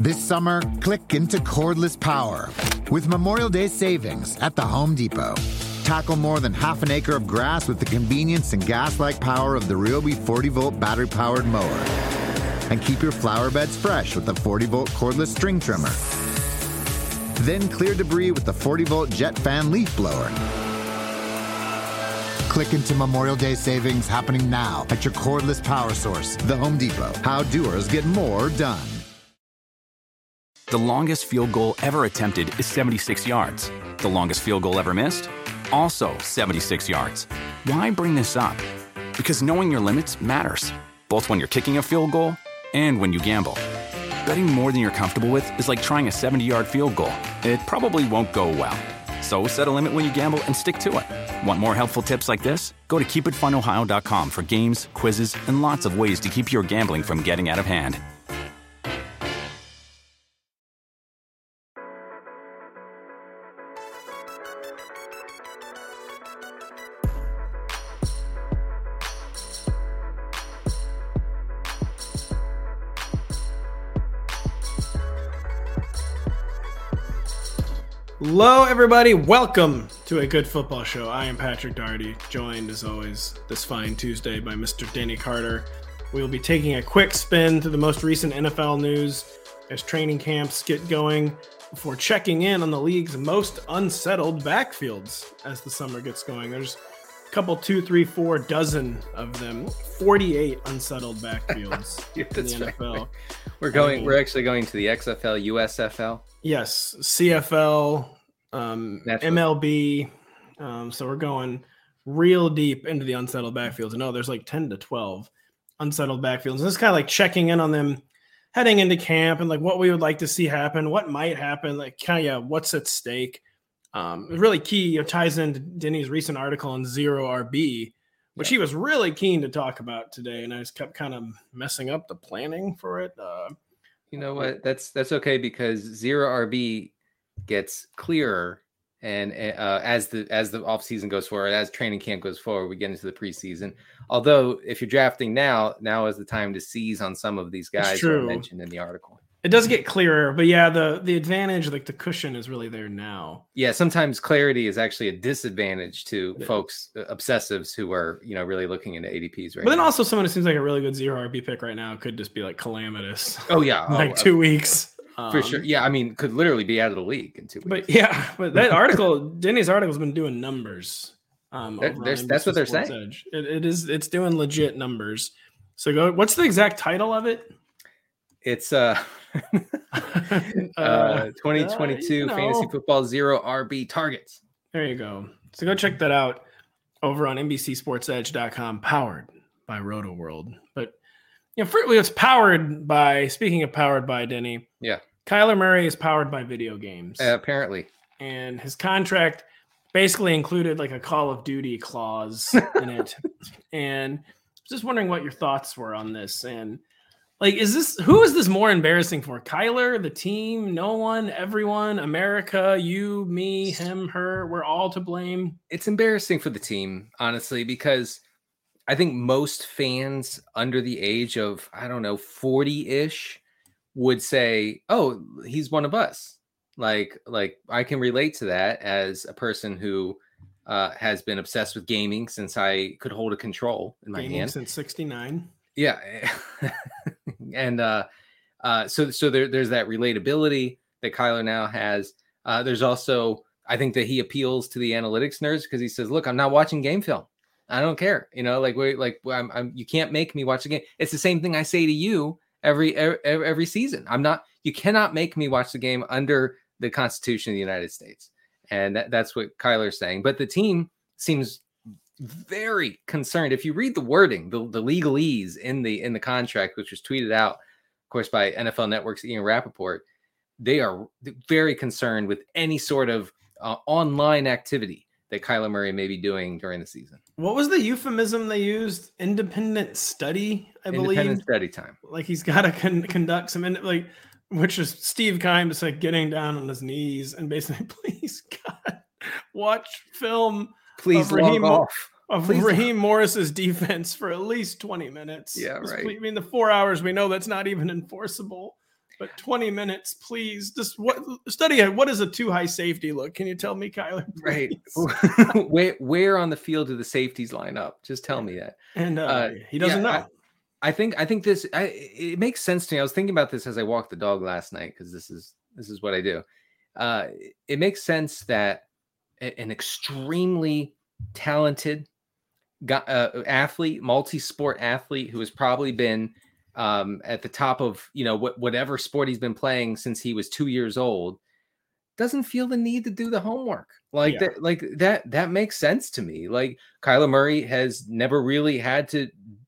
This summer, click into cordless power with Memorial Day savings at the Home Depot. Tackle more than half an acre of grass with the convenience and gas-like power of the Ryobi 40-volt battery-powered mower. And keep your flower beds fresh with the 40-volt cordless string trimmer. Then clear debris with the 40-volt jet fan leaf blower. Click into Memorial Day savings happening now at your cordless power source, the Home Depot. How doers get more done. The longest field goal ever attempted is 76 yards. The longest field goal ever missed? Also 76 yards. Why bring this up? Because knowing your limits matters, both when you're kicking a field goal and when you gamble. Betting more than you're comfortable with is like trying a 70-yard field goal. It probably won't go well. So set a limit when you gamble and stick to it. Want more helpful tips like this? Go to keepitfunohio.com for games, quizzes, and lots of ways to keep your gambling from getting out of hand. Hello, everybody. Welcome to A Good Football Show. I am Patrick Daugherty, joined, as always, this fine Tuesday by Mr. Danny Carter. We will be taking a quick spin through the most recent NFL news as training camps get going before checking in on the league's most unsettled backfields as the summer gets going. There's a couple, 2, 3, 4 dozen of them, 48 unsettled backfields Yeah, in the NFL. Right. We're actually going to the XFL, USFL. Yes, CFL, MLB. So we're going real deep into the unsettled backfields. I know there's like 10 to 12 unsettled backfields. And it's kind of like checking in on them heading into camp and like what we would like to see happen, what might happen, like kind of what's at stake. It's really key. It ties into Denny's recent article on Zero RB, which he was really keen to talk about today. And I just kept kind of messing up the planning for it. You know what? That's okay because Zero RB gets clearer, and as the offseason goes forward, as training camp goes forward, we get into the preseason. Although, if you're drafting now is the time to seize on some of these guys who are mentioned in the article. It does get clearer, but yeah, the advantage, like the cushion, is really there now. Yeah, sometimes clarity is actually a disadvantage to folks, obsessives who are really looking into ADPs right now. But then also someone who seems like a really good Zero RB pick right now could just be like calamitous. Oh yeah, like 2 weeks for sure. Yeah, I mean, could literally be out of the league in 2 weeks. But yeah, but that article, Denny's article, has been doing numbers. That's what they're saying. It's doing legit numbers. So go. What's the exact title of it? It's 2022 fantasy football Zero RB targets. There you go. So go check that out over on NBCSportsEdge.com, powered by RotoWorld. But it's powered by. Speaking of powered by, Denny. Yeah. Kyler Murray is powered by video games. Apparently. And his contract basically included like a Call of Duty clause in it. And just wondering what your thoughts were on this. And like, who is this more embarrassing for? Kyler, the team, no one, everyone, America, you, me, him, her, we're all to blame. It's embarrassing for the team, honestly, because I think most fans under the age of, 40-ish would say, oh, he's one of us. Like I can relate to that as a person who has been obsessed with gaming since I could hold a control in my hand. Since 69. Yeah. And so there's that relatability that Kyler now has. There's also, I think that he appeals to the analytics nerds because he says, look, I'm not watching game film. I don't care. You can't make me watch the game. It's the same thing I say to you every season. You cannot make me watch the game under the Constitution of the United States. And that's what Kyler's saying. But the team seems very concerned. If you read the wording, the legalese in the contract, which was tweeted out, of course, by NFL Network's Ian Rappaport, they are very concerned with any sort of online activity that Kyler Murray may be doing during the season. What was the euphemism they used? Independent study, I believe. Independent study time. Like he's got to conduct some, which is Steve Keim just like getting down on his knees and basically, please, God, watch film. Please log off. Raheem Morris's defense for at least 20 minutes. Yeah, right. I mean, the 4 hours, we know that's not even enforceable. But 20 minutes, please. Just study what is a too high safety look? Can you tell me, Kyler? Please? Right. Where on the field do the safeties line up? Just tell me that. And he doesn't know. I think this. It makes sense to me. I was thinking about this as I walked the dog last night because this is what I do. It makes sense that an extremely talented athlete, multi-sport athlete who has probably been at the top of whatever sport he's been playing since he was 2 years old, doesn't feel the need to do the homework that makes sense to me. Like Kyler Murray has never really had to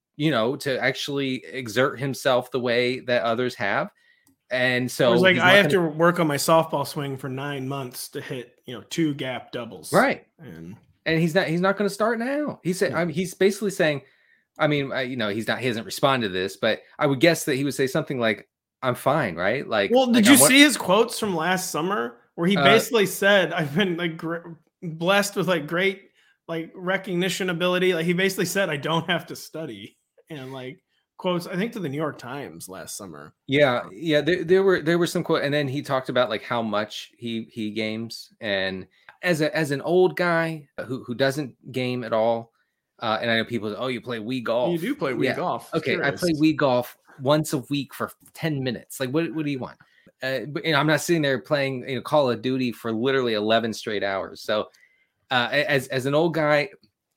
to actually exert himself the way that others have. And so it's like I have to work on my softball swing for 9 months to hit 2 gap doubles, right? And he's not going to start now. He said, he's basically saying, he hasn't responded to this, but I would guess that he would say something like, "I'm fine, right?" Like, well, did you see his quotes from last summer where he basically said, "I've been blessed with great recognition ability." Like he basically said, "I don't have to study," and quotes, I think, to the New York Times last summer. Yeah. There were some quotes, and then he talked about how much he games, and as an old guy who doesn't game at all, and I know people say, "Oh, you play Wii golf." You do play Wii golf. Okay, I play Wii golf once a week for 10 minutes. Like, what do you want? But I'm not sitting there playing Call of Duty for literally 11 straight hours. So, as an old guy,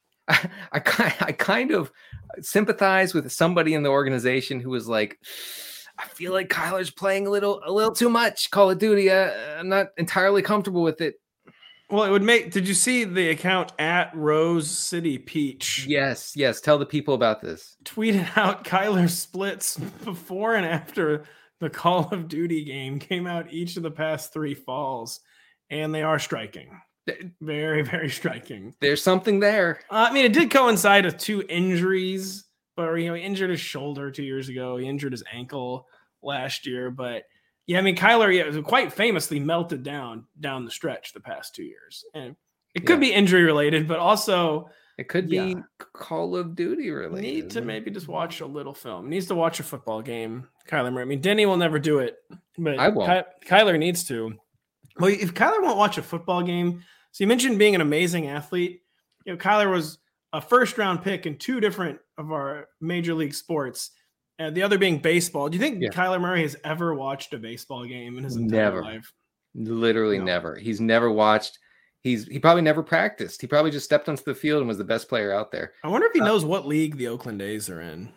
I kind of sympathize with somebody in the organization who was like, "I feel like Kyler's playing a little too much Call of Duty. I'm not entirely comfortable with it." Well, it would make. Did you see the account at Rose City Peach? Yes. Tell the people about this. Tweeted out Kyler splits before and after the Call of Duty game came out each of the past 3 falls, and they are striking. Very, very striking. There's something there. It did coincide with 2 injuries, but he injured his shoulder 2 years ago. He injured his ankle last year, but yeah, Kyler quite famously melted down the stretch the past 2 years, and it could be injury related, but also it could be Call of Duty related. Need to maybe just watch a little film. Needs to watch a football game. Kyler Murray. Denny will never do it, but I won't. Kyler needs to. Well, if Kyler won't watch a football game, so you mentioned being an amazing athlete. Kyler was a first-round pick in 2 different of our major league sports. The other being baseball. Do you think Kyler Murray has ever watched a baseball game in his entire life? Literally never. He's never watched. He probably never practiced. He probably just stepped onto the field and was the best player out there. I wonder if he knows what league the Oakland A's are in.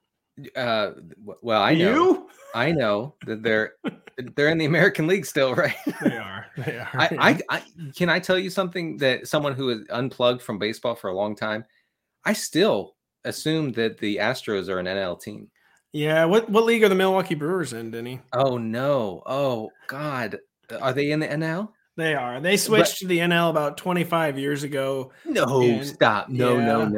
Well, I know. I know that they're in the American League still, right? They are. I can I tell you something that someone who is unplugged from baseball for a long time, I still assume that the Astros are an NL team. Yeah, what league are the Milwaukee Brewers in, Denny? Oh no! Oh God, are they in the NL? They are. They switched to the NL about 25 years ago. No, stop! No.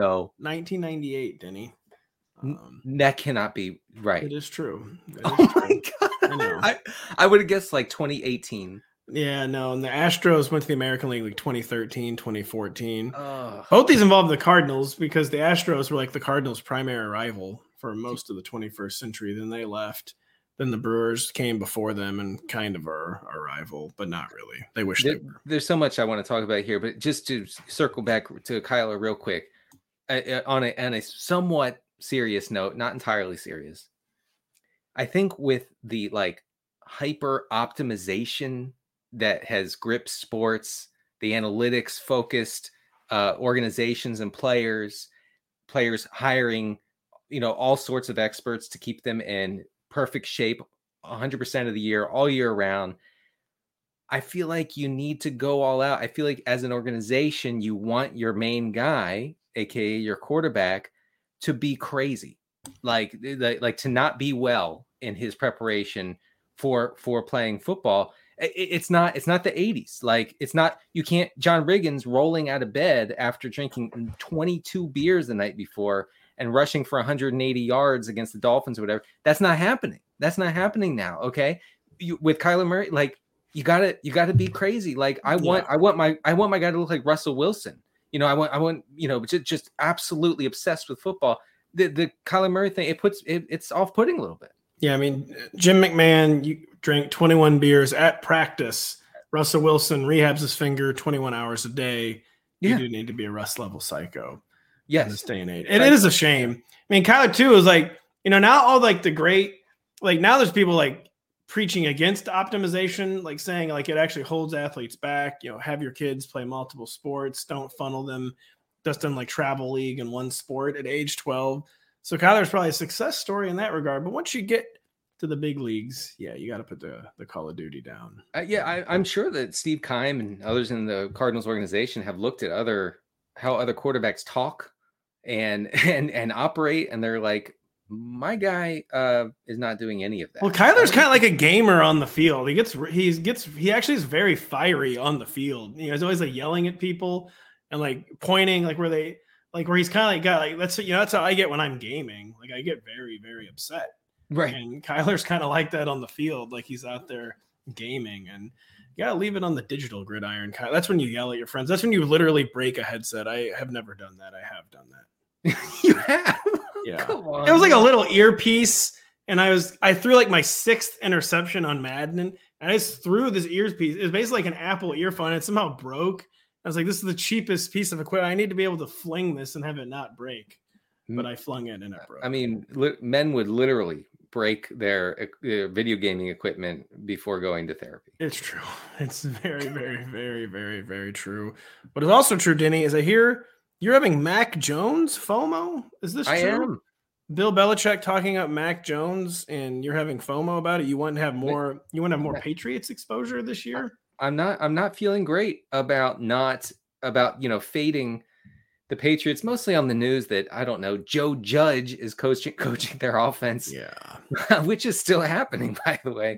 1998, Denny. That cannot be right. It is true. My God! I would have guessed 2018. Yeah, no, and the Astros went to the American League 2013, 2014. Both these involved the Cardinals because the Astros were the Cardinals' primary rival for most of the 21st century. Then they left. Then the Brewers came before them and kind of are a rival, but not really. They wish they were. There's so much I want to talk about here, but just to circle back to Kyler real quick, on a somewhat serious note, not entirely serious. I think with the hyper optimization that has gripped sports, the analytics focused organizations and players hiring, all sorts of experts to keep them in perfect shape 100% of the year, all year round. I feel like you need to go all out. I feel like as an organization, you want your main guy, aka your quarterback, to be crazy, like to not be well in his preparation for playing football. It's not the 80s. It's not, you can't John Riggins rolling out of bed after drinking 22 beers the night before and rushing for 180 yards against the Dolphins or whatever. That's not happening. That's not happening now. Okay. With Kyler Murray, you gotta be crazy. I want my guy to look like Russell Wilson. I want just absolutely obsessed with football. The Kyler Murray thing, it's off-putting a little bit. Yeah, Jim McMahon drank 21 beers at practice. Russell Wilson rehabs his finger 21 hours a day. You do need to be a Russ level psycho. Yes. In this day and age. And it is a shame. I mean, Kyler too is like, now all like the great, like now there's people like preaching against optimization, like saying like it actually holds athletes back, have your kids play multiple sports, don't funnel them just in like travel league in one sport at age 12. So Kyler's probably a success story in that regard. But once you get to the big leagues, you got to put the Call of Duty down. I'm sure that Steve Keim and others in the Cardinals organization have looked at how other quarterbacks talk and operate, and they're like, my guy is not doing any of that. Well, Kyler's kind of like a gamer on the field. He actually is very fiery on the field. He's always like yelling at people and like pointing like where he's kind of like got like that's how I get when I'm gaming. Like I get very, very upset. Right. And Kyler's kind of like that on the field, like he's out there gaming, and you gotta leave it on the digital gridiron. That's when you yell at your friends. That's when you literally break a headset. I have never done that. I have done that. You have? Yeah. Come on. It was like a little earpiece, and I threw like my 6th interception on Madden, and I just threw this earpiece. It was basically like an Apple earphone. It somehow broke. I was like, this is the cheapest piece of equipment. I need to be able to fling this and have it not break. But I flung it and it broke. I mean, men would literally break their video gaming equipment before going to therapy. It's true. It's very, very, very, very, very true. But it's also true, Denny, is I hear you're having Mac Jones FOMO. Is this true? I am. Bill Belichick talking up Mac Jones, and you're having FOMO about it. You want to have more. You want to have more Patriots exposure this year. I'm not feeling great about fading the Patriots, mostly on the news that, I don't know, Joe Judge is coaching their offense. Yeah. Which is still happening, by the way.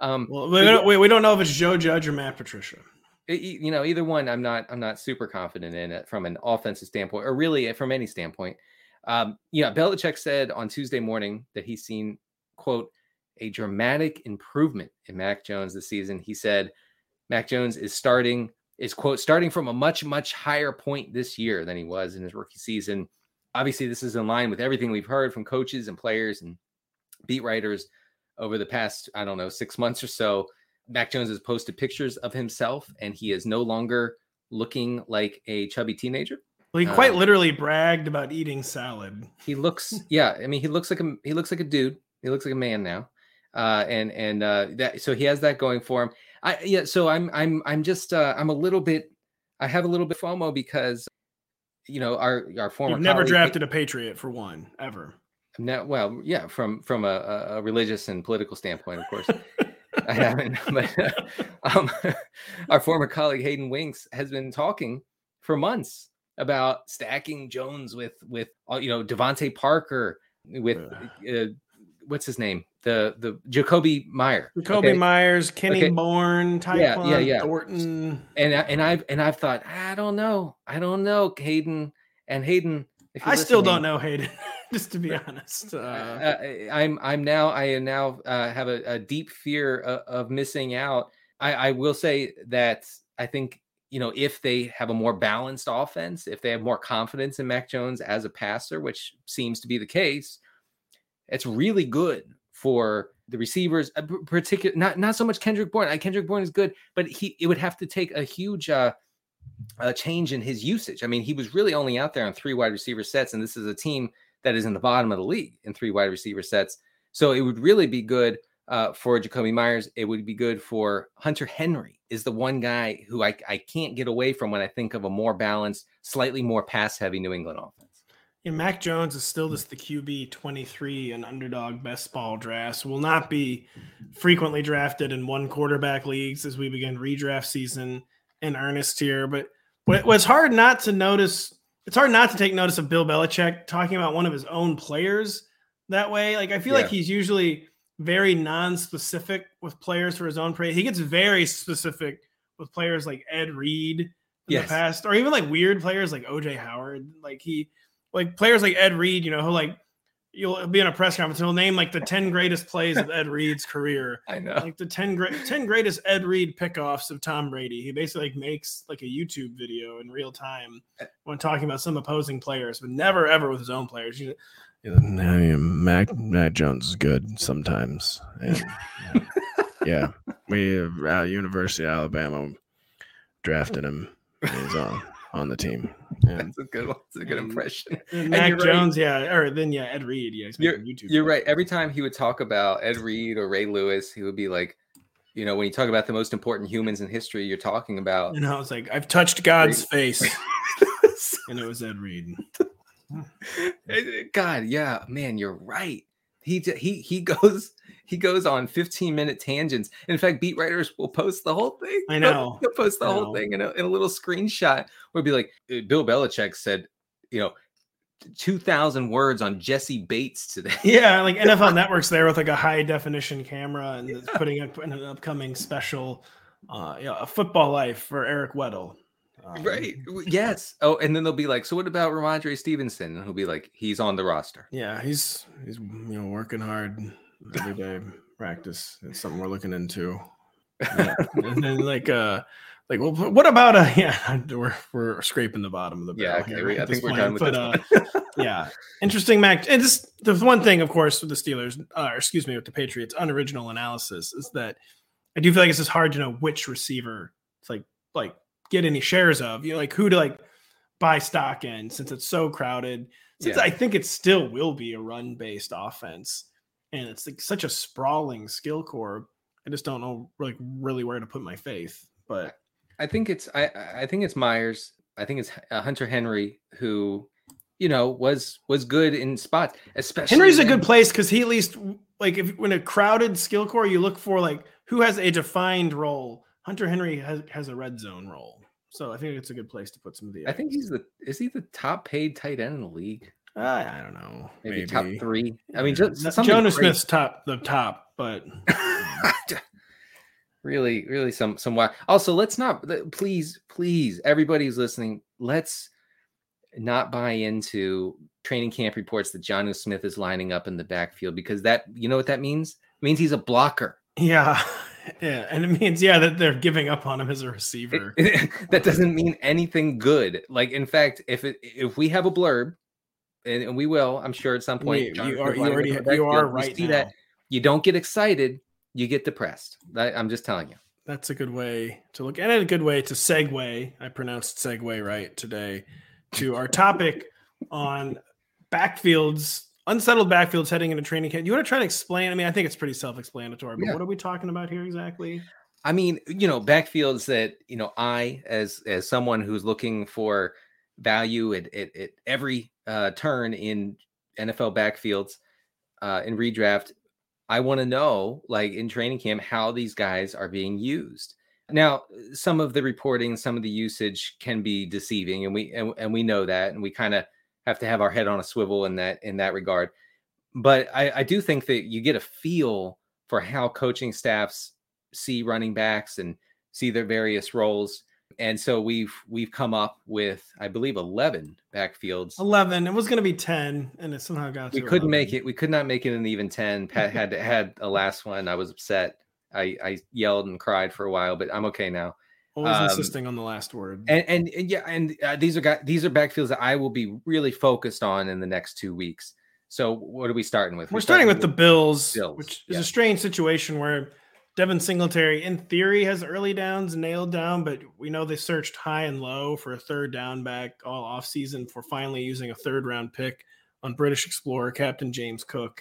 We don't know if it's Joe Judge or Matt Patricia. Either one, I'm not super confident in it from an offensive standpoint, or really from any standpoint. Belichick said on Tuesday morning that he's seen, quote, a dramatic improvement in Mac Jones this season. He said Mac Jones is starting from a much, much higher point this year than he was in his rookie season. Obviously, this is in line with everything we've heard from coaches and players and beat writers over the past, 6 months or so. Mac Jones has posted pictures of himself, and he is no longer looking like a chubby teenager. Well, he quite literally bragged about eating salad. He looks, he looks like a dude. He looks like a man now. So he has that going for him. So I'm just I'm a little bit, I have a little bit FOMO because our former You've never drafted a Patriot for one ever. From a religious and political standpoint, of course. I haven't, but our former colleague Hayden Winks has been talking for months about stacking Jones with Devontae Parker, with what's his name? The Jacoby Myers. Myers, Kenny Bourne, Tyquan Thornton. And I've thought, I don't know, Hayden. And Hayden, if I still don't know Hayden, just to be honest. I now have a deep fear of missing out. I will say that I think, if they have a more balanced offense, if they have more confidence in Mac Jones as a passer, which seems to be the case, it's really good for the receivers, particular, not so much Kendrick Bourne. Kendrick Bourne is good, but it would have to take a huge change in his usage. I mean, he was really only out there on 3 wide receiver sets, and this is a team that is in the bottom of the league in 3 wide receiver sets. So it would really be good for Jacoby Myers. It would be good for Hunter Henry, is the one guy who I can't get away from when I think of a more balanced, slightly more pass-heavy New England offense. Yeah, Mac Jones is still the QB 23 in underdog best ball drafts. Will not be frequently drafted in one quarterback leagues as we begin redraft season in earnest here. But what's hard not to notice, it's hard not to take notice of Bill Belichick talking about one of his own players that way. Like, I feel like he's usually very non-specific with players for his own praise. He gets very specific with players like Ed Reed in the past, or even like weird players like OJ Howard. Like players like Ed Reed, who you'll be in a press conference and he'll name like the 10 greatest plays of Ed Reed's career. I know. Like the 10 greatest Ed Reed pickoffs of Tom Brady. He basically makes like a YouTube video in real time when talking about some opposing players, but never ever with his own players. Mac Jones is good sometimes. And, Yeah, we University of Alabama drafted him. He's on the team. Yeah. That's a good one. That's a good impression. Mac Jones, right. Ed Reed. Yeah, you're right. Every time he would talk about Ed Reed or Ray Lewis, he would be like, when you talk about the most important humans in history, you're talking about. And I was like, I've touched God's face, and it was Ed Reed. God, yeah, man, you're right. He goes on 15-minute tangents. In fact, beat writers will post the whole thing. I know. They'll post the whole thing in a little screenshot where it'd be like, Bill Belichick said, 2,000 words on Jesse Bates today. Yeah, like NFL Network's there with like a high definition camera and putting up in an upcoming special, a football life for Eric Weddle. Right. Yes. Oh, and then they'll be like, so what about Ramondre Stevenson? And he'll be like, he's on the roster. Yeah, he's working hard every day. Practice. It's something we're looking into. Yeah. And then well, what about we're scraping the bottom of the barrel. Yeah, okay. I think we're done with this. Yeah, interesting, Mac. And the one thing, of course, with the Steelers, with the Patriots, unoriginal analysis is that I do feel like it's just hard to know which receiver it's like get any shares of, who to buy stock in, since it's so crowded. Since I think it still will be a run-based offense, and it's such a sprawling skill core. I just don't know really where to put my faith. But I think it's Myers. I think it's Hunter Henry, who was good in spots. Especially Henry's a good place because he at least if in a crowded skill core, you look for who has a defined role. Hunter Henry has a red zone role, so I think it's a good place to put some of the. I think is he the top paid tight end in the league? I don't know, maybe top 3. I mean, Jonas Smith's the top, but really some wild. Also, let's not please everybody who's listening, let's not buy into training camp reports that Jonnu Smith is lining up in the backfield, because that what that means? It means he's a blocker. Yeah. Yeah, and it means that they're giving up on him as a receiver. That doesn't mean anything good. In fact, if we have a blurb, and we will, I'm sure at some point, you are right. See that you don't get excited, you get depressed. I'm just telling you. That's a good way to look at it. A good way to segue. I pronounced segue right today to our topic on backfields. Unsettled backfields heading into training camp. You want to try to explain? I mean, I think it's pretty self-explanatory, but what are we talking about here exactly? I mean, backfields that, I, as someone who's looking for value at every turn in NFL backfields in redraft, I want to know, in training camp, how these guys are being used. Now, some of the reporting, some of the usage can be deceiving, and we know that, and we kind of have to have our head on a swivel in that regard. But I do think that you get a feel for how coaching staffs see running backs and see their various roles. And so we've come up with, I believe, 11 backfields. 11. It was going to be 10, and it somehow got to 11. Make it. We could not make it an even 10. Pat had a last one. I was upset. I yelled and cried for a while, but I'm okay now. Always insisting on the last word. And these are backfields that I will be really focused on in the next 2 weeks. So what are we starting with? We're starting with the Bills, which is a strange situation where Devin Singletary, in theory, has early downs nailed down, but we know they searched high and low for a third down back all offseason for finally using a third-round pick on British Explorer Captain James Cook.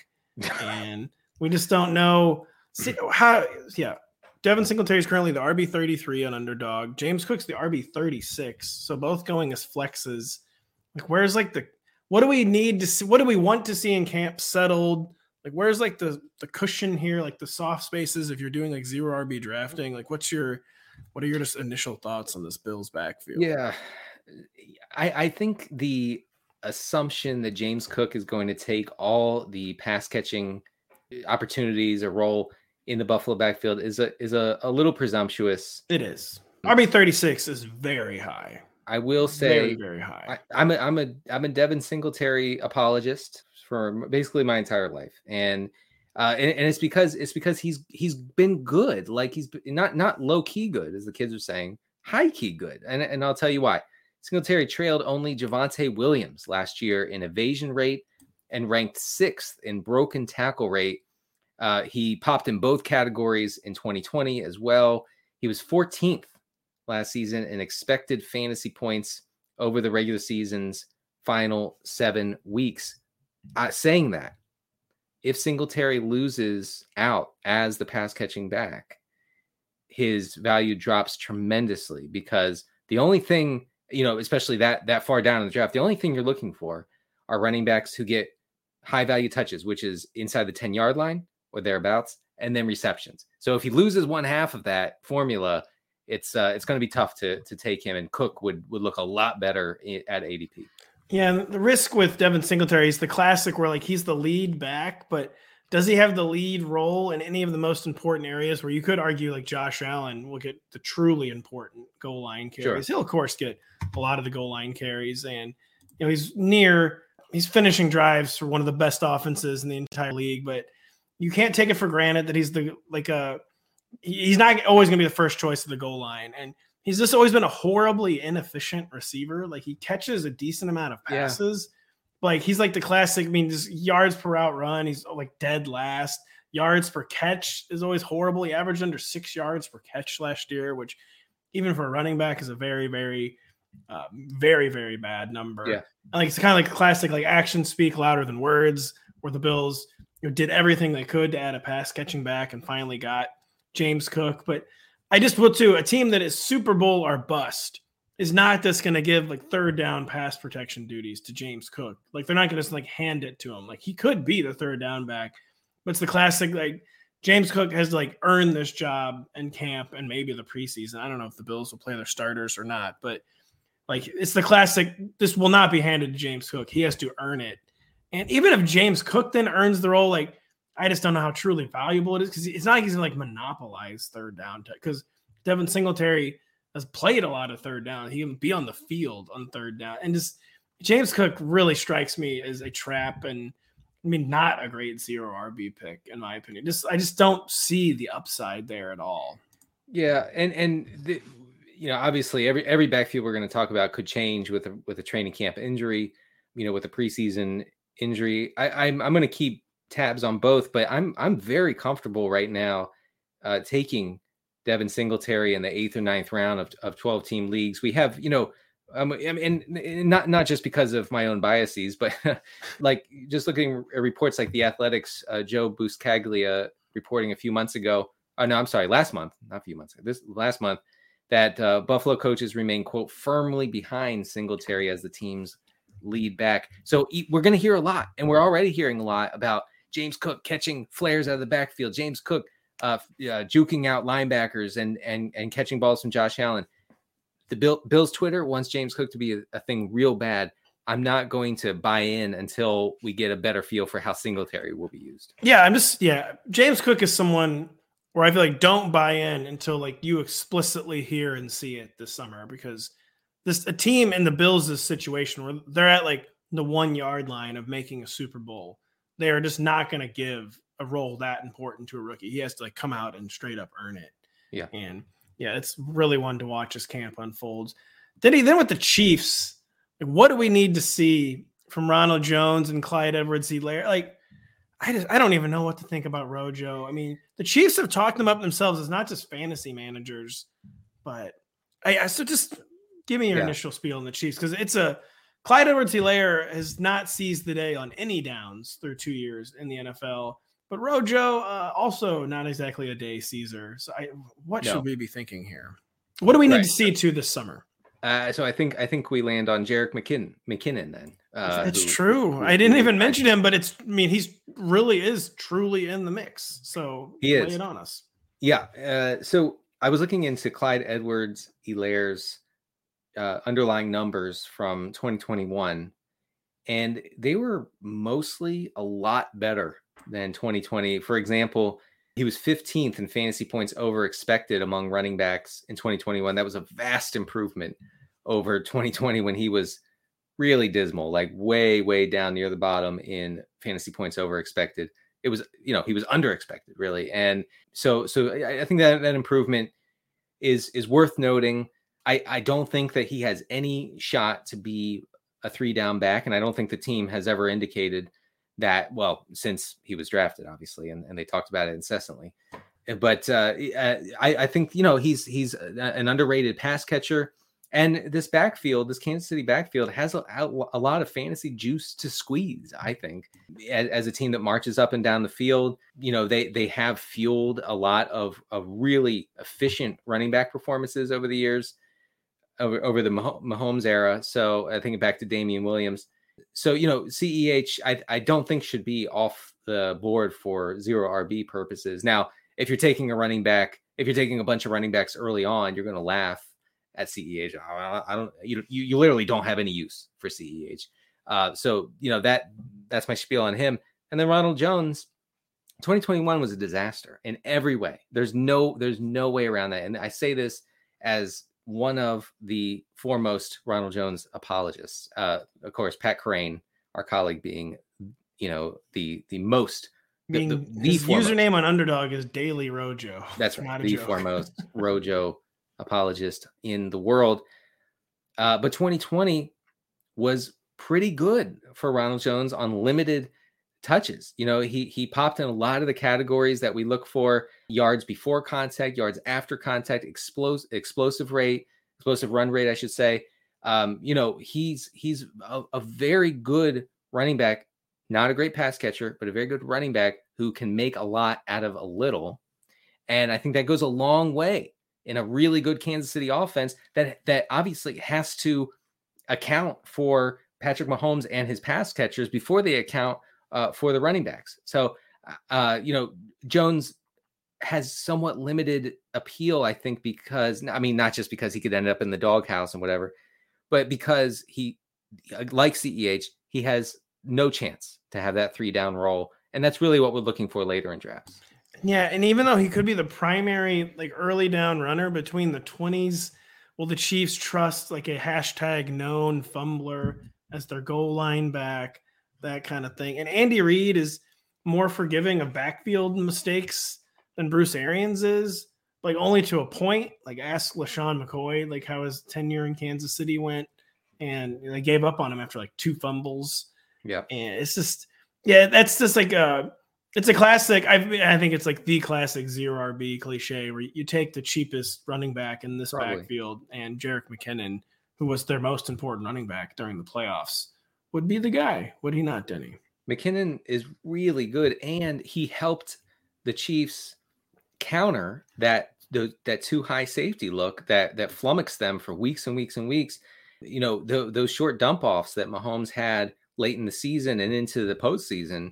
And we just don't know how. Yeah. Devin Singletary is currently the RB33 on Underdog. James Cook's the RB36. So both going as flexes. Where's what do we need to see? What do we want to see in camp settled? Where's the cushion here? The soft spaces if you're doing zero RB drafting? What are your just initial thoughts on this Bills backfield? Yeah. I think the assumption that James Cook is going to take all the pass catching opportunities or role in the Buffalo backfield is a little presumptuous. It is. RB36 is very high. I will say very, very high. I'm a Devin Singletary apologist for basically my entire life, and it's because he's been good. He's not low key good, as the kids are saying, high key good, and I'll tell you why. Singletary trailed only Javonte Williams last year in evasion rate and ranked 6th in broken tackle rate He popped in both categories in 2020 as well. He was 14th last season in expected fantasy points over the regular season's final 7 weeks. Saying that, if Singletary loses out as the pass catching back, his value drops tremendously, because the only thing, especially that far down in the draft, the only thing you're looking for are running backs who get high value touches, which is inside the 10-yard line or thereabouts, and then receptions. So if he loses one half of that formula, it's going to be tough to take him, and Cook would look a lot better at ADP. Yeah, and the risk with Devin Singletary is the classic where he's the lead back, but does he have the lead role in any of the most important areas where you could argue Josh Allen will get the truly important goal line carries? Sure. He'll of course get a lot of the goal line carries, and he's finishing drives for one of the best offenses in the entire league, but you can't take it for granted that he's he's not always going to be the first choice of the goal line. And he's just always been a horribly inefficient receiver. He catches a decent amount of passes. Yeah. He's the classic, just yards per route run. He's dead last. Yards per catch is always horrible. He averaged under 6 yards per catch last year, which even for a running back is a very, very, very, very bad number. Yeah. And it's kind of classic, actions speak louder than words, where the Bills did everything they could to add a pass catching back and finally got James Cook. But I just will too, a team that is Super Bowl or bust is not just going to give third down pass protection duties to James Cook. They're not going to just hand it to him. He could be the third down back, but it's the classic, James Cook has earned this job in camp and maybe the preseason. I don't know if the Bills will play their starters or not, but it's the classic, this will not be handed to James Cook. He has to earn it. And even if James Cook then earns the role, I just don't know how truly valuable it is, because it's not like he's going to monopolize third down, because Devin Singletary has played a lot of third down. He can be on the field on third down. And just James Cook really strikes me as a trap, and not a great 0 RB pick in my opinion. I just don't see the upside there at all. Yeah, and obviously every backfield we're going to talk about could change with a training camp injury, with a preseason injury. I'm going to keep tabs on both, but I'm very comfortable right now taking Devin Singletary in the 8th or 9th round of 12-team leagues. We have, and not just because of my own biases, but just looking at reports like The Athletic's Joe Buscaglia reporting last month, not a few months ago, last month, that Buffalo coaches remain, quote, firmly behind Singletary as the team's lead back. So we're going to hear a lot, and we're already hearing a lot about James Cook catching flares out of the backfield, James Cook juking out linebackers and catching balls from Josh Allen. The Bills Twitter wants James Cook to be a thing real bad. I'm not going to buy in until we get a better feel for how Singletary will be used. Yeah, James Cook is someone where I feel don't buy in until you explicitly hear and see it this summer, because a team in the Bills' situation where they're at the 1 yard line of making a Super Bowl, they are just not going to give a role that important to a rookie. He has to come out and straight up earn it. Yeah. And it's really one to watch as camp unfolds. Then with the Chiefs, what do we need to see from Ronald Jones and Clyde Edwards-Helaire? I don't even know what to think about Rojo. The Chiefs have talked them up themselves as not just fantasy managers, but so just give me your initial spiel on the Chiefs, because it's Clyde Edwards-Helaire has not seized the day on any downs through 2 years in the NFL, but Rojo also not exactly a day seizer. So what should we be thinking here? What do we need to see this summer? So I think we land on Jerick McKinnon then. That's true. I didn't even mention him, but he's really is truly in the mix. So lay it on us. Yeah. So I was looking into Clyde Edwards-Helaire's underlying numbers from 2021, and they were mostly a lot better than 2020. For example, he was 15th in fantasy points over expected among running backs in 2021. That was a vast improvement over 2020, when he was really dismal, way, way down near the bottom in fantasy points over expected. It was, he was under expected, really. And so I think that improvement is worth noting. I don't think that he has any shot to be a 3-down back, and I don't think the team has ever indicated that, well, since he was drafted, obviously, and they talked about it incessantly. But I think, he's an underrated pass catcher. And this backfield, this Kansas City backfield, has a lot of fantasy juice to squeeze, I think, as a team that marches up and down the field. They have fueled a lot of really efficient running back performances over the years, over the Mahomes era. So I think back to Damian Williams. So, CEH, I don't think should be off the board for zero RB purposes. Now, if you're taking a bunch of running backs early on, you're going to laugh at CEH. You literally don't have any use for CEH. So that's my spiel on him. And then Ronald Jones, 2021 was a disaster in every way. There's no way around that. And I say this as one of the foremost Ronald Jones apologists. Of course, Pat Kerrane, our colleague, being, the most. His username on Underdog is Daily Rojo. That's right. The foremost Rojo apologist in the world. But 2020 was pretty good for Ronald Jones on limited touches. He popped in a lot of the categories that we look for: yards before contact, yards after contact, explosive run rate, I should say. He's a very good running back. Not a great pass catcher, but a very good running back who can make a lot out of a little. And I think that goes a long way in a really good Kansas City offense that obviously has to account for Patrick Mahomes and his pass catchers before they account for the running backs. So, Jones has somewhat limited appeal, I think, because, not just because he could end up in the doghouse and whatever, but because he, like CEH, he has no chance to have that 3-down role. And that's really what we're looking for later in drafts. Yeah. And even though he could be the primary, early down runner between the 20s, will the Chiefs trust a hashtag known fumbler as their goal line back, that kind of thing? And Andy Reid is more forgiving of backfield mistakes than Bruce Arians is, only to a point. Ask LaShawn McCoy, how his tenure in Kansas City went, and they gave up on him after 2 fumbles. Yeah. And it's just, that's just it's a classic. I think it's the classic zero RB cliche where you take the cheapest running back in this backfield, and Jerick McKinnon, who was their most important running back during the playoffs, would be the guy. Would he not, Denny? McKinnon is really good, and he helped the Chiefs counter that too high safety look that flummoxed them for weeks and weeks and weeks. Those short dump offs that Mahomes had late in the season and into the postseason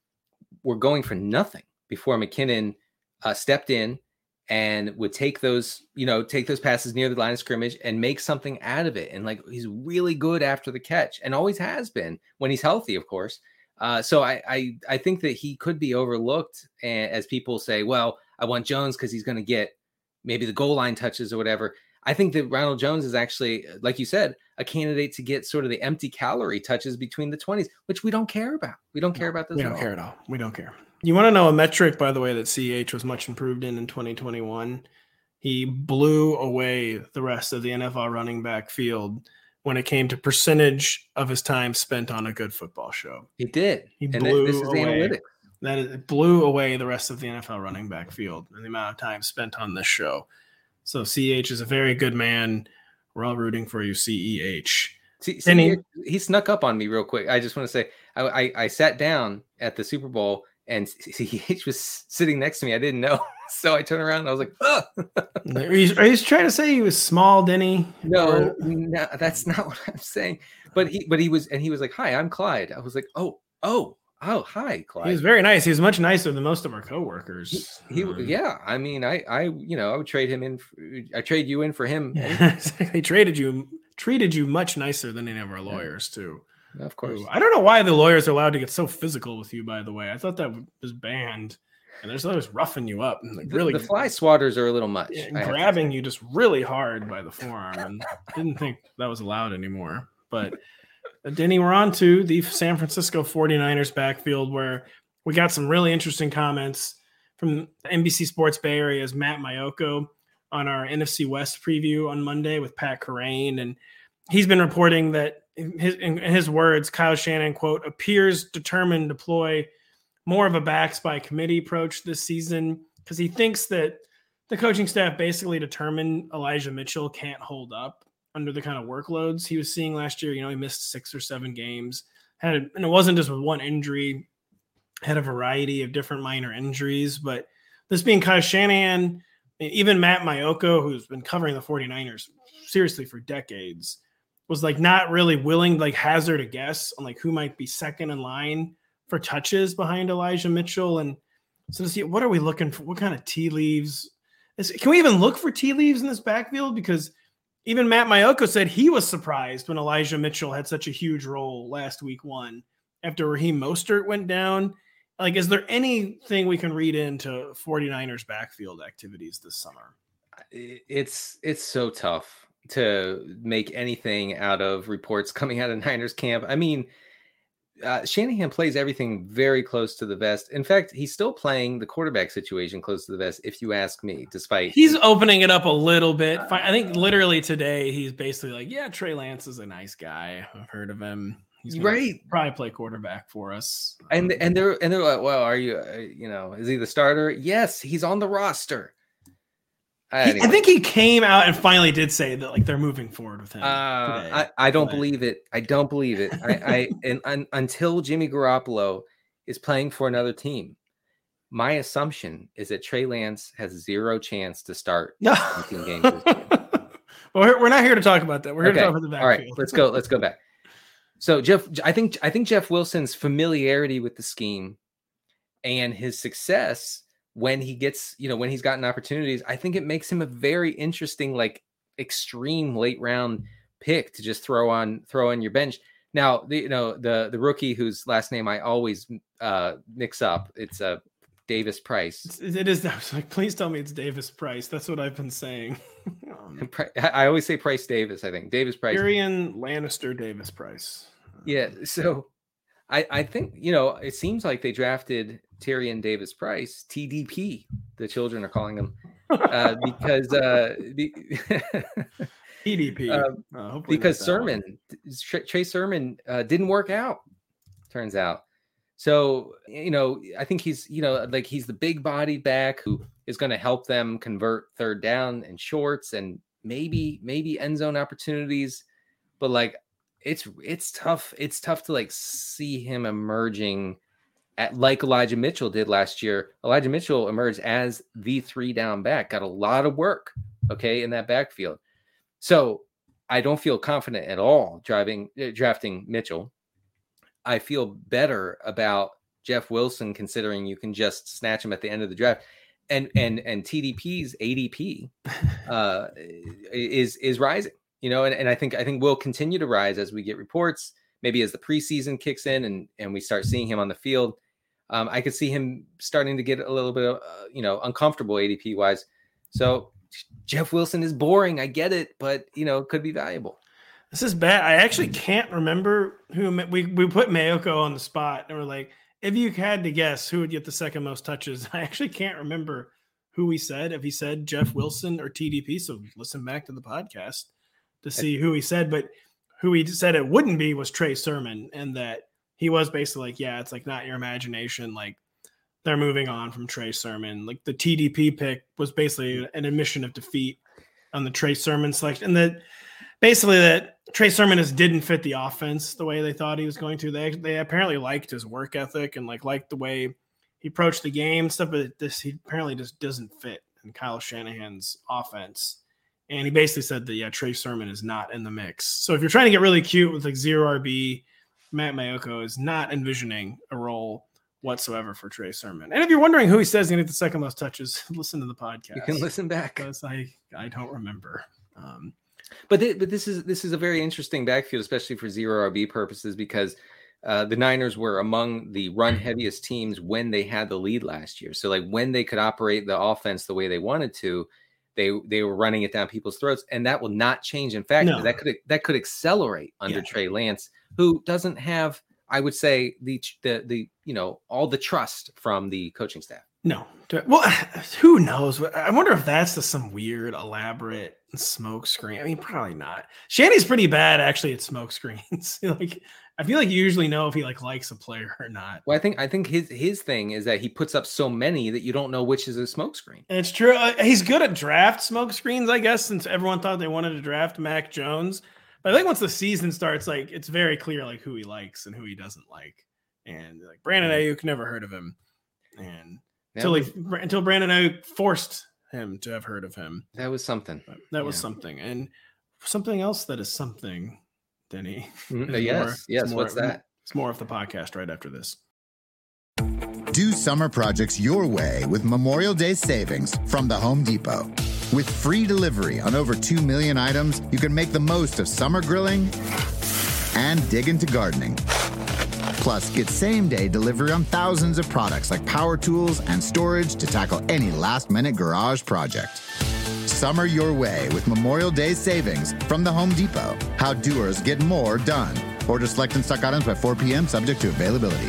were going for nothing before McKinnon stepped in and would take those passes near the line of scrimmage and make something out of it. And he's really good after the catch, and always has been when he's healthy, of course. So I think that he could be overlooked, and as people say, well, I want Jones because he's going to get maybe the goal line touches or whatever. I think that Ronald Jones is actually, like you said, a candidate to get sort of the empty calorie touches between the 20s, which we don't care about. We don't care about this. We don't care at all. We don't care. You want to know a metric, by the way, that CH was much improved in 2021? He blew away the rest of the NFL running back field when it came to percentage of his time spent on a good football show. He did. He blew this is away. Analytics. It blew away the rest of the NFL running back field and the amount of time spent on this show. So CH is a very good man. We're all rooting for you, CEH. He snuck up on me real quick. I just want to say, I sat down at the Super Bowl and CEH was sitting next to me. I didn't know. So I turned around and I was like, oh. Are you trying to say he was small, Denny? No, that's not what I'm saying. But he was like, hi, I'm Clyde. I was like, oh, hi, Clyde. He was very nice. He was much nicer than most of our coworkers. Yeah. I mean, I would trade him in. I trade you in for him. Yeah. They treated you much nicer than any of our lawyers too. Of course. I don't know why the lawyers are allowed to get so physical with you, by the way. I thought that was banned. And they're always roughing you up. And really, the fly swatters are a little much. Grabbing you just really hard by the forearm. And didn't think that was allowed anymore. But Denny, we're on to the San Francisco 49ers backfield, where we got some really interesting comments from NBC Sports Bay Area's Matt Maiocco on our NFC West preview on Monday with Pat Kerrane. And he's been reporting that in his words, Kyle Shanahan, quote, appears determined to deploy more of a backs by committee approach this season because he thinks that the coaching staff basically determined Elijah Mitchell can't hold up under the kind of workloads he was seeing last year. He missed 6 or 7 games, and it wasn't just with one injury, had a variety of different minor injuries. But this being Kyle Shanahan, even Matt Maiocco, who's been covering the 49ers seriously for decades, was like not really willing to like hazard a guess on like who might be second in line for touches behind Elijah Mitchell. And so to see, what are we looking for? What kind of tea leaves? Can we even look for tea leaves in this backfield? Because even Matt Maiocco said he was surprised when Elijah Mitchell had such a huge role last week 1 after Raheem Mostert went down. Like, is there anything we can read into 49ers backfield activities this summer? It's so tough to make anything out of reports coming out of Niners camp. I mean, Shanahan plays everything very close to the vest. In fact, he's still playing the quarterback situation close to the vest, if you ask me, despite he's opening it up a little bit. I think literally today he's basically like, yeah, Trey Lance is a nice guy. I've heard of him. He's right. Probably play quarterback for us. And they're like, well, are you, is he the starter? Yes, he's on the roster. Anyway. I think he came out and finally did say that, like, they're moving forward with him. I don't believe it. I don't believe it. Until Jimmy Garoppolo is playing for another team, my assumption is that Trey Lance has 0 chance to start games. Well, we're not here to talk about that. We're here to talk about the backfield. All right, let's go back. So I think Jeff Wilson's familiarity with the scheme and his success when he gets, when he's gotten opportunities, I think it makes him a very interesting, like extreme late round pick to just throw on your bench. Now, the rookie whose last name I always mix up, it's Davis Price. It is. I was like, please tell me it's Davis Price. That's what I've been saying. I always say Price Davis. I think Davis Price. Tyrion Lannister Davis Price. Yeah. So I think, it seems like they drafted Tyrion Davis Price, TDP, the children are calling him, because TDP. Because Trey Sermon didn't work out, turns out. So, I think he's, like he's the big body back who is going to help them convert third down and shorts and maybe end zone opportunities. But like, it's tough. It's tough to like see him emerging like Elijah Mitchell did last year. Elijah Mitchell emerged as the 3 down back, got a lot of work, in that backfield. So I don't feel confident at all drafting Mitchell. I feel better about Jeff Wilson, considering you can just snatch him at the end of the draft. And TDP's ADP is rising, and I think will continue to rise as we get reports, maybe as the preseason kicks in and we start seeing him on the field. I could see him starting to get a little bit of, uncomfortable ADP wise. So Jeff Wilson is boring. I get it, but could be valuable. This is bad. I actually can't remember who we put Maiocco on the spot and we're like, if you had to guess who would get the second most touches, I actually can't remember who he said, if he said Jeff Wilson or TDP. So listen back to the podcast to see who he said, but who he said it wouldn't be was Trey Sermon. And that he was basically like, yeah, it's like not your imagination. Like they're moving on from Trey Sermon. Like the TDP pick was basically an admission of defeat on the Trey Sermon selection. And that basically that Trey Sermon didn't fit the offense the way they thought he was going to. They apparently liked his work ethic and liked the way he approached the game stuff, but he apparently just doesn't fit in Kyle Shanahan's offense. And he basically said that, Trey Sermon is not in the mix. So if you're trying to get really cute with like 0 RB, Matt Maiocco is not envisioning a role whatsoever for Trey Sermon. And if you're wondering who he says he get the second most touches, listen to the podcast. You can listen back. Because I don't remember. But this is a very interesting backfield, especially for 0 RB purposes, because the Niners were among the run heaviest teams when they had the lead last year. So like when they could operate the offense the way they wanted to, they were running it down people's throats, and that will not change. In fact, that could accelerate under Trey Lance, who doesn't have, I would say, the all the trust from the coaching staff. No. Well, who knows? I wonder if that's some weird, elaborate smoke screen. I mean, probably not. Shanny's pretty bad actually at smoke screens. Like, I feel like you usually know if he likes a player or not. Well, I think his thing is that he puts up so many that you don't know which is a smoke screen. It's true. He's good at draft smoke screens, I guess, since everyone thought they wanted to draft Mac Jones. But I think once the season starts, like, it's very clear like who he likes and who he doesn't like. And like Brandon Ayuk, never heard of him. And until Brandon Ayuk forced him to have heard of him. That was something. That was something. And something else that is something, Denny. Yes. What's that? It's more of the podcast right after this. Do summer projects your way with Memorial Day savings from the Home Depot. With free delivery on over 2 million items, you can make the most of summer grilling and dig into gardening. Plus, get same-day delivery on thousands of products like power tools and storage to tackle any last-minute garage project. Summer your way with Memorial Day savings from the Home Depot. How doers get more done. Order select and stock items by 4 p.m. subject to availability.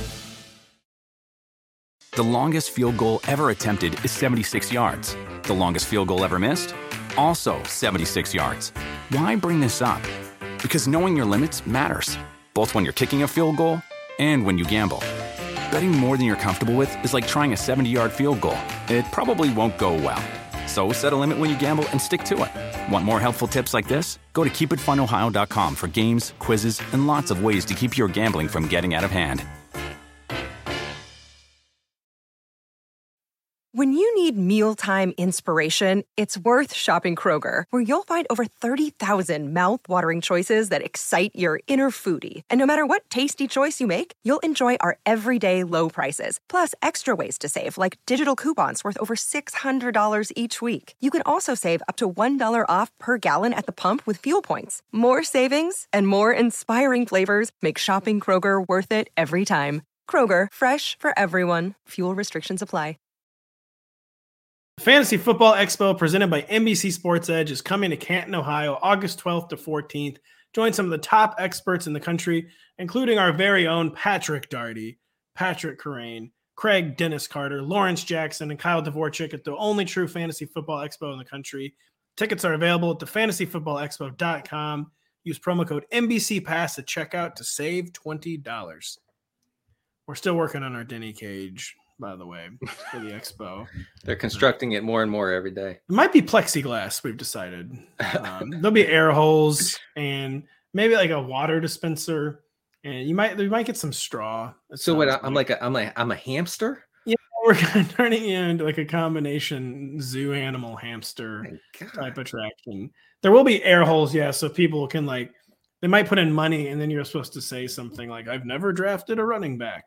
The longest field goal ever attempted is 76 yards. The longest field goal ever missed? Also 76 yards. Why bring this up? Because knowing your limits matters, both when you're kicking a field goal and when you gamble. Betting more than you're comfortable with is like trying a 70-yard field goal. It probably won't go well. So set a limit when you gamble and stick to it. Want more helpful tips like this? Go to keepitfunohio.com for games, quizzes, and lots of ways to keep your gambling from getting out of hand. When you need mealtime inspiration, it's worth shopping Kroger, where you'll find over 30,000 mouth-watering choices that excite your inner foodie. And no matter what tasty choice you make, you'll enjoy our everyday low prices, plus extra ways to save, like digital coupons worth over $600 each week. You can also save up to $1 off per gallon at the pump with fuel points. More savings and more inspiring flavors make shopping Kroger worth it every time. Kroger, fresh for everyone. Fuel restrictions apply. Fantasy Football Expo presented by NBC Sports Edge is coming to Canton, Ohio, August 12th to 14th. Join some of the top experts in the country, including our very own Patrick Daugherty, Patrick Corain, Craig Dennis Carter, Lawrence Jackson, and Kyle Dvorchak at the only true Fantasy Football Expo in the country. Tickets are available at thefantasyfootballexpo.com. Use promo code NBCPass at checkout to save $20. We're still working on our Denny cage, by the way, for the expo. They're constructing it more and more every day. It might be plexiglass, we've decided. There'll be air holes and maybe like a water dispenser, and you might get some straw. So what? I'm a hamster. Yeah, we're kind of turning you into like a combination zoo animal hamster type attraction. There will be air holes, yeah, so people can like. They might put in money, and then you're supposed to say something like, "I've never drafted a running back."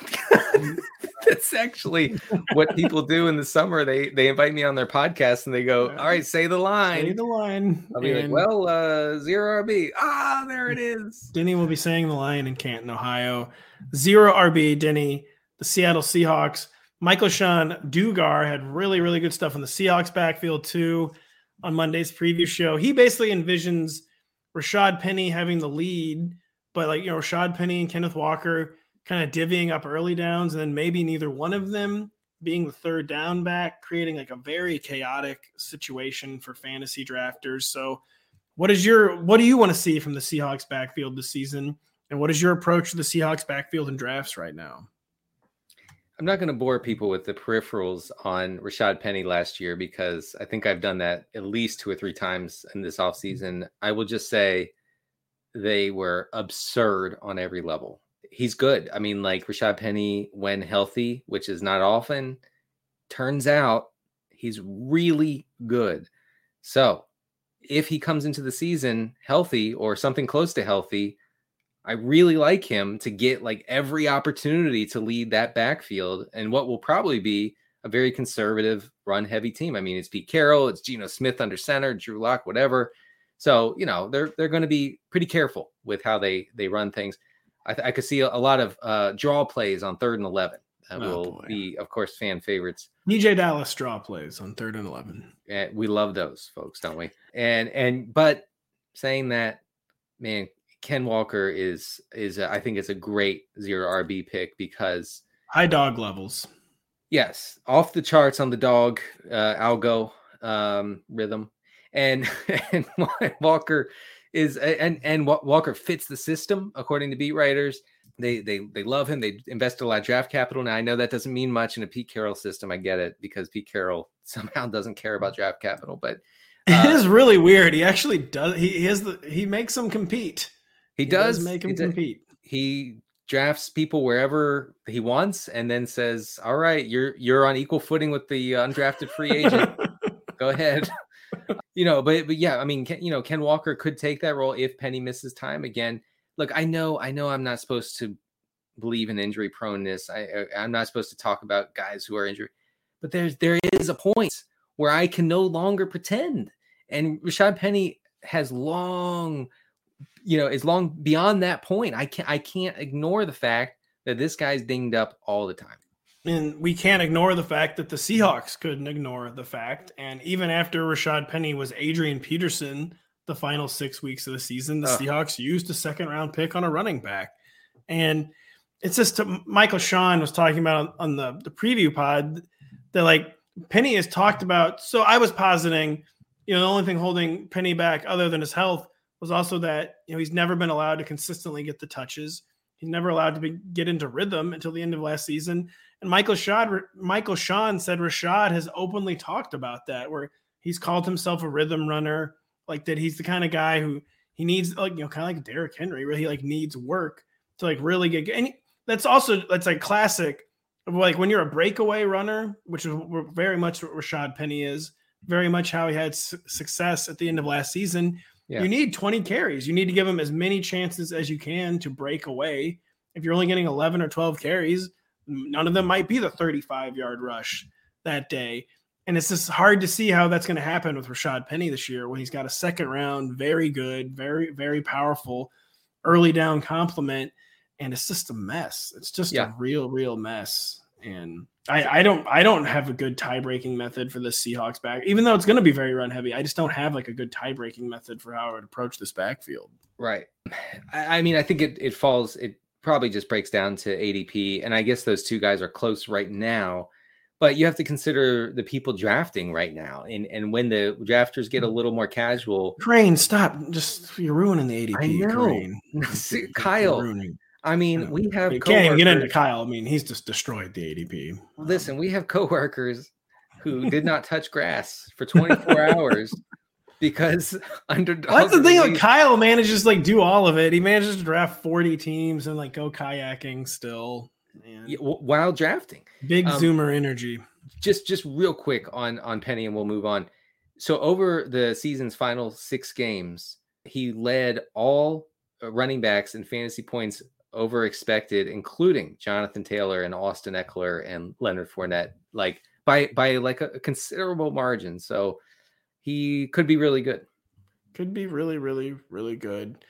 That's actually what people do in the summer. They invite me on their podcast, and they go, "All right, say the line." Say the line. I'll be like, "Well, 0 RB." Ah, there it is. Denny will be saying the line in Canton, Ohio. 0 RB, Denny. The Seattle Seahawks. Michael Sean Dugar had really, really good stuff in the Seahawks backfield too on Monday's preview show. He basically envisions Rashad Penny having the lead, but Rashad Penny and Kenneth Walker kind of divvying up early downs, and then maybe neither one of them being the third down back, creating like a very chaotic situation for fantasy drafters. So what do you want to see from the Seahawks backfield this season? And what is your approach to the Seahawks backfield in drafts right now? I'm not going to bore people with the peripherals on Rashad Penny last year, because I think I've done that at least 2 or 3 times in this offseason. I will just say they were absurd on every level. He's good. I mean, like Rashad Penny, when healthy, which is not often, turns out he's really good. So if he comes into the season healthy or something close to healthy, I really like him to get like every opportunity to lead that backfield and what will probably be a very conservative run heavy team. I mean, it's Pete Carroll, it's Geno Smith under center, Drew Lock, whatever. So, they're going to be pretty careful with how they run things. I could see a lot of draw plays on 3rd and 11 that will be, of course, fan favorites. DJ Dallas draw plays on 3rd and 11. And we love those folks, don't we? But saying that, man, Ken Walker is I think it's a great 0 RB pick because high dog levels. Yes, off the charts on the dog algo rhythm, and and Walker is and Walker fits the system according to beat writers. They love him. They invested a lot of draft capital. Now I know that doesn't mean much in a Pete Carroll system. I get it because Pete Carroll somehow doesn't care about draft capital, but it is really weird. He actually does. He makes them compete. He does make them compete. He drafts people wherever he wants and then says, all right, you're on equal footing with the undrafted free agent. Go ahead. But yeah, I mean, Ken Walker could take that role if Penny misses time again. Look, I know I'm not supposed to believe in injury proneness. I'm not supposed to talk about guys who are injured, but there is a point where I can no longer pretend. And Rashad Penny has long beyond that point. I can't ignore the fact that this guy's dinged up all the time. And we can't ignore the fact that the Seahawks couldn't ignore the fact. And even after Rashad Penny was Adrian Peterson, the final 6 weeks of the season, the Seahawks used a second-round pick on a running back. And it's just Michael Sean was talking about on the preview pod that, like, Penny has talked about. So I was positing, the only thing holding Penny back other than his health was also that, he's never been allowed to consistently get the touches. He's never allowed to get into rhythm until the end of last season. And Michael Sean said Rashad has openly talked about that, where he's called himself a rhythm runner, like that he's the kind of guy who he needs, like, kind of like Derrick Henry, where he like needs work to like really get. And that's like classic of like when you're a breakaway runner, which is very much what Rashad Penny is, very much how he had success at the end of last season. Yeah. You need 20 carries. You need to give him as many chances as you can to break away. If you're only getting 11 or 12 carries, none of them might be the 35-yard rush that day. And it's just hard to see how that's going to happen with Rashad Penny this year when he's got a second round, very good, very, very powerful early down compliment. And it's just a mess. It's just a real, real mess. And I don't have a good tie-breaking method for this Seahawks back, even though it's going to be very run heavy. I just don't have like a good tie-breaking method for how I would approach this backfield. Right. I mean, I think it probably just breaks down to ADP. And I guess those two guys are close right now, but you have to consider the people drafting right now. And when the drafters get a little more casual. Crane, stop. You're ruining the ADP. I know. Crane. Kyle. I mean, we have. You can't even get into Kyle. I mean, he's just destroyed the ADP. Listen, we have coworkers who did not touch grass for 24 hours because underdog. Well, that's the thing. Like Kyle manages to like do all of it. He manages to draft 40 teams and like go kayaking still. Yeah, while drafting. Big Zoomer energy. Just real quick on Penny, and we'll move on. So over the season's final 6 games, he led all running backs in fantasy points over expected, including Jonathan Taylor and Austin Eckler and Leonard Fournette, like by like a considerable margin. So he could be really good. Could be really, really, really good.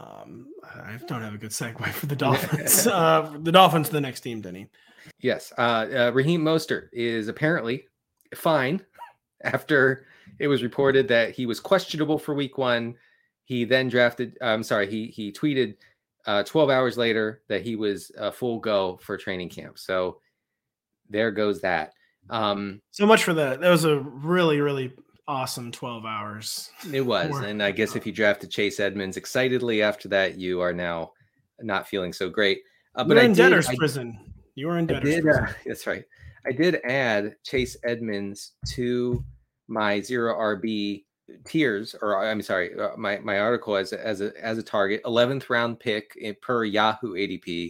I don't have a good segue for the Dolphins. The Dolphins, the next team, Denny. Yes. Raheem Mostert is apparently fine after it was reported that he was questionable for week 1. He then he tweeted 12 hours later that he was full go for training camp. So there goes that. So much for that. That was a really, really awesome 12 hours. It was. And I guess if you drafted Chase Edmonds excitedly after that, you are now not feeling so great. But you're in debtor's prison. You were in debtor's prison. That's right. I did add Chase Edmonds to my 0 RB tiers, or I'm sorry, my article as a target, 11th round pick per Yahoo ADP.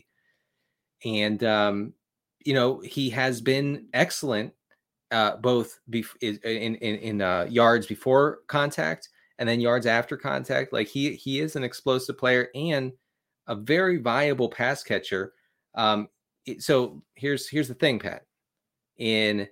And, he has been excellent, both in yards before contact and then yards after contact. Like he is an explosive player and a very viable pass catcher. So here's the thing, Pat. In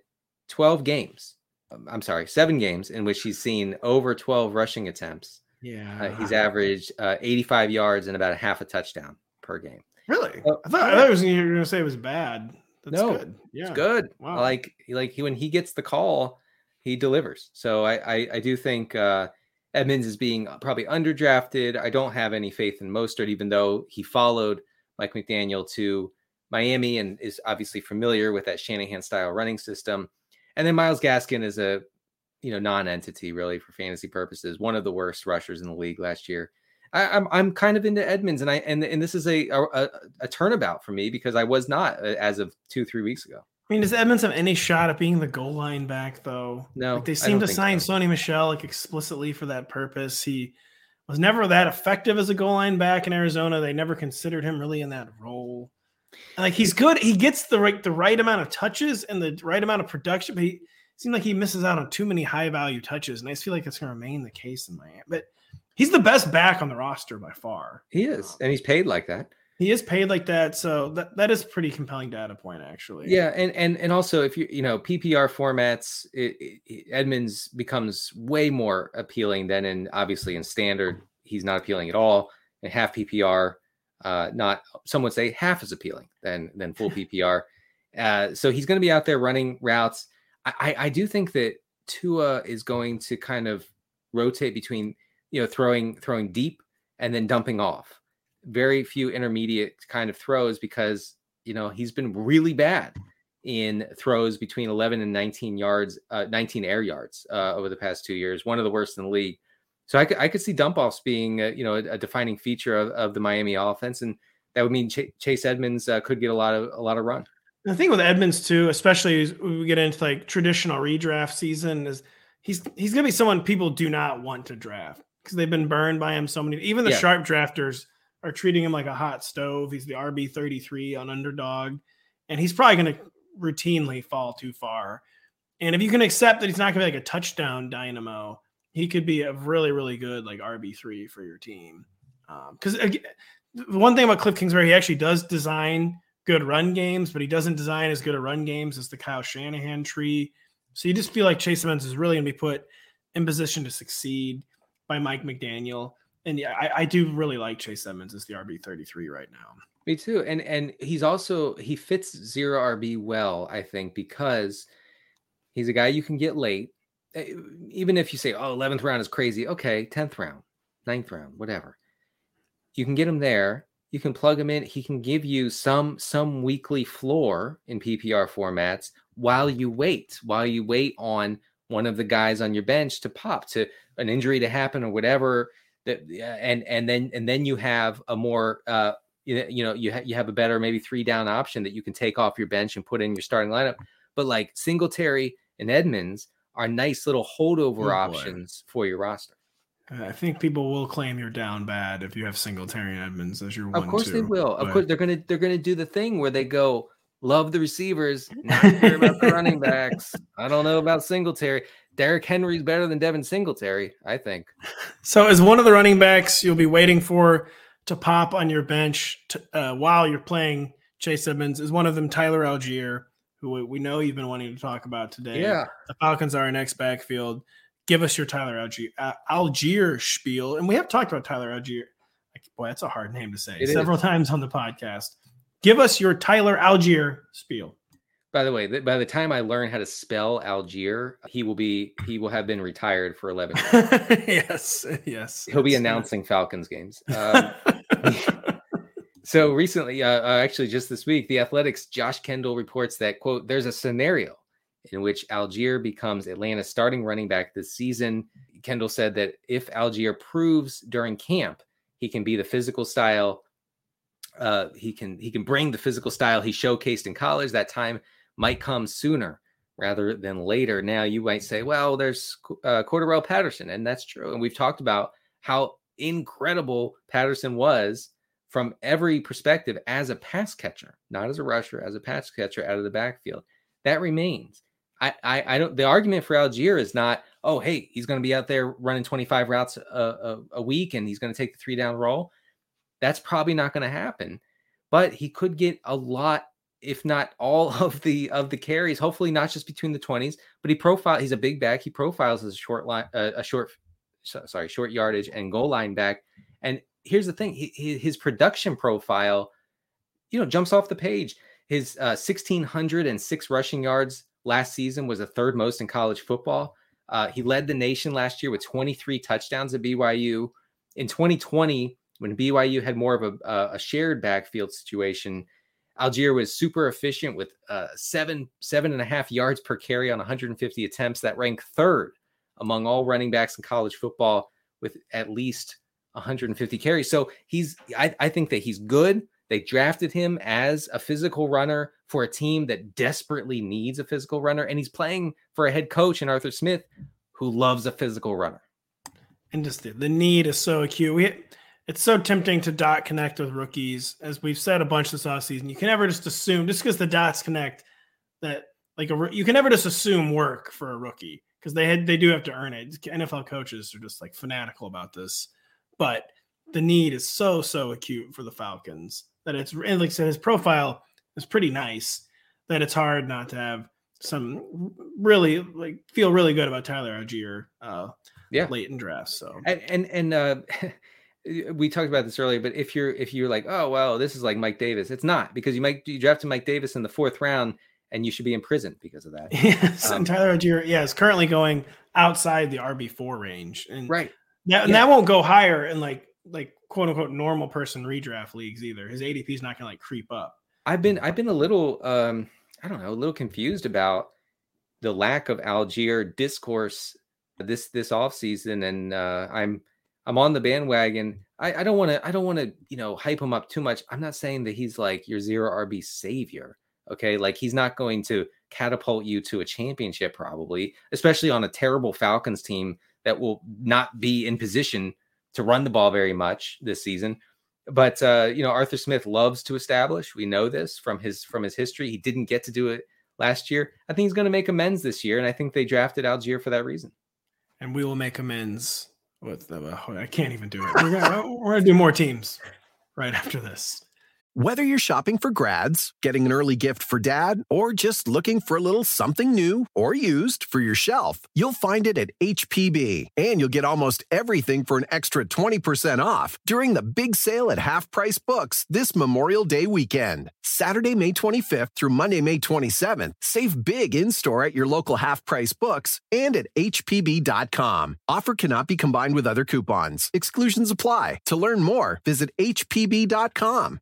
7 games in which he's seen over 12 rushing attempts. Yeah. He's averaged 85 yards and about a half a touchdown per game. Really? I thought you were going to say it was bad. That's good. Yeah. It's good. Wow. Like when he gets the call, he delivers. So I do think Edmonds is being probably underdrafted. I don't have any faith in Mostert, even though he followed Mike McDaniel to Miami and is obviously familiar with that Shanahan style running system. And then Myles Gaskin is a, non-entity really for fantasy purposes. One of the worst rushers in the league last year. I'm kind of into Edmonds, and this is a turnabout for me because I was not as of 2-3 weeks ago. I mean, does Edmonds have any shot at being the goal line back though? No, they seem to sign Sony Michel explicitly for that purpose. He was never that effective as a goal line back in Arizona. They never considered him really in that role. He's good. He gets the right amount of touches and the right amount of production, but he seems like he misses out on too many high value touches. And I just feel like it's going to remain the case in Miami. But he's the best back on the roster by far. He is, and he's paid like that. He is paid like that, so that is a pretty compelling data point, actually. Yeah, and also if PPR formats, Edmonds becomes way more appealing than obviously in standard. He's not appealing at all. In half PPR, not some would say half as appealing than full PPR. So he's going to be out there running routes. I do think that Tua is going to kind of rotate between throwing deep and then dumping off. Very few intermediate kind of throws because, he's been really bad in throws between 11 and 19 yards, 19 air yards over the past 2 years, one of the worst in the league. So I could see dump offs being, a defining feature of the Miami offense. And that would mean Chase Edmonds could get a lot of run. The thing with Edmonds too, especially as we get into traditional redraft season, is he's going to be someone people do not want to draft because they've been burned by him so many. Even the sharp drafters are treating him like a hot stove. He's the RB33 on Underdog, and he's probably going to routinely fall too far. And if you can accept that he's not going to be like a touchdown dynamo, he could be a really, really good RB3 for your team. Because the one thing about Cliff Kingsbury, he actually does design good run games, but he doesn't design as good a run games as the Kyle Shanahan tree. So you just feel like Chase Edmonds is really going to be put in position to succeed by Mike McDaniel. And yeah, I do really like Chase Edmonds as the RB33 right now. Me too. And he fits zero RB well, I think, because he's a guy you can get late. Even if you say, 11th round is crazy. Okay, 10th round, 9th round, whatever. You can get him there. You can plug him in. He can give you some weekly floor in PPR formats while you wait on one of the guys on your bench to pop, to an injury to happen or whatever. And then you have a more you have a better maybe 3-down option that you can take off your bench and put in your starting lineup. But like Singletary and Edmonds are nice little holdover options for your roster. I think people will claim you're down bad if you have Singletary and Edmonds as your 1-2. Of course they will. Of course they're gonna do the thing where they go, love the receivers, not care about the running backs. I don't know about Singletary. Derrick Henry's better than Devin Singletary, I think. So as one of the running backs you'll be waiting for to pop on your bench while you're playing Chase Edmonds, is one of them Tyler Algier, who we know you've been wanting to talk about today. Yeah. The Falcons are our next backfield. Give us your Tyler Algier spiel. And we have talked about Tyler Algier. Boy, that's a hard name to say. Several times on the podcast. Give us your Tyler Algier spiel. By the way, by the time I learn how to spell Algier, he will have been retired for 11 years. Yes. He'll be announcing Falcons games. So recently, actually just this week, The Athletic's Josh Kendall reports that, quote, there's a scenario in which Algier becomes Atlanta's starting running back this season. Kendall said that if Algier proves during camp he can be the physical style, he can bring the physical style he showcased in college, that time might come sooner rather than later. Now you might say, well, there's Cordarrelle Patterson, and that's true. And we've talked about how incredible Patterson was from every perspective as a pass catcher, not as a rusher, as a pass catcher out of the backfield. That remains. I don't. The argument for Algier is not, oh, hey, he's going to be out there running 25 routes a week and he's going to take the 3-down role. That's probably not going to happen. But he could get a lot, if not all of the carries. Hopefully not just between the 20s. But he's a big back. He profiles as a short yardage and goal line back. And here's the thing: his production profile, jumps off the page. His 1,606 rushing yards last season was the third most in college football. He led the nation last year with 23 touchdowns at BYU. In 2020, when BYU had more of a shared backfield situation, Algier was super efficient with 7.5 yards per carry on 150 attempts. That ranked third among all running backs in college football with at least 150 carries. So I think that he's good. They drafted him as a physical runner for a team that desperately needs a physical runner. And he's playing for a head coach in Arthur Smith who loves a physical runner. And just the need is so acute. It's so tempting to dot connect with rookies, as we've said a bunch this offseason. You can never just assume, just because the dots connect, that you can never just assume work for a rookie, because they do have to earn it. NFL coaches are just like fanatical about this, but the need is so acute for the Falcons that it's, and like I said, his profile is pretty nice, that it's hard not to have some really feel really good about Tyler Algier late in drafts. So and we talked about this earlier, but if you're like, oh well, this is like Mike Davis, it's not, because you drafted Mike Davis in the 4th round and you should be in prison because of that. Yes, and Tyler Algier, is currently going outside the RB4 range, and right. And that won't go higher in like quote unquote normal person redraft leagues either. His ADP is not going to creep up. I've been a little a little confused about the lack of Algier discourse this offseason, and I'm on the bandwagon. I don't want to hype him up too much. I'm not saying that he's like your 0 RB savior. Okay, like he's not going to catapult you to a championship probably, especially on a terrible Falcons team that will not be in position to run the ball very much this season. But Arthur Smith loves to establish. We know this from his history. He didn't get to do it last year. I think he's going to make amends this year, and I think they drafted Algier for that reason. And we will make amends with I can't even do it. We're gonna do more teams right after this. Whether you're shopping for grads, getting an early gift for dad, or just looking for a little something new or used for your shelf, you'll find it at HPB. And you'll get almost everything for an extra 20% off during the big sale at Half Price Books this Memorial Day weekend. Saturday, May 25th through Monday, May 27th. Save big in-store at your local Half Price Books and at HPB.com. Offer cannot be combined with other coupons. Exclusions apply. To learn more, visit HPB.com.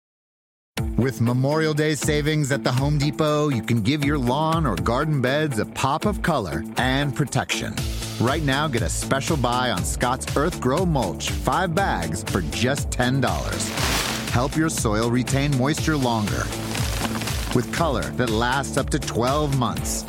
With Memorial Day savings at the Home Depot, you can give your lawn or garden beds a pop of color and protection. Right now, get a special buy on Scott's Earth Grow Mulch, 5 bags for just $10. Help your soil retain moisture longer with color that lasts up to 12 months.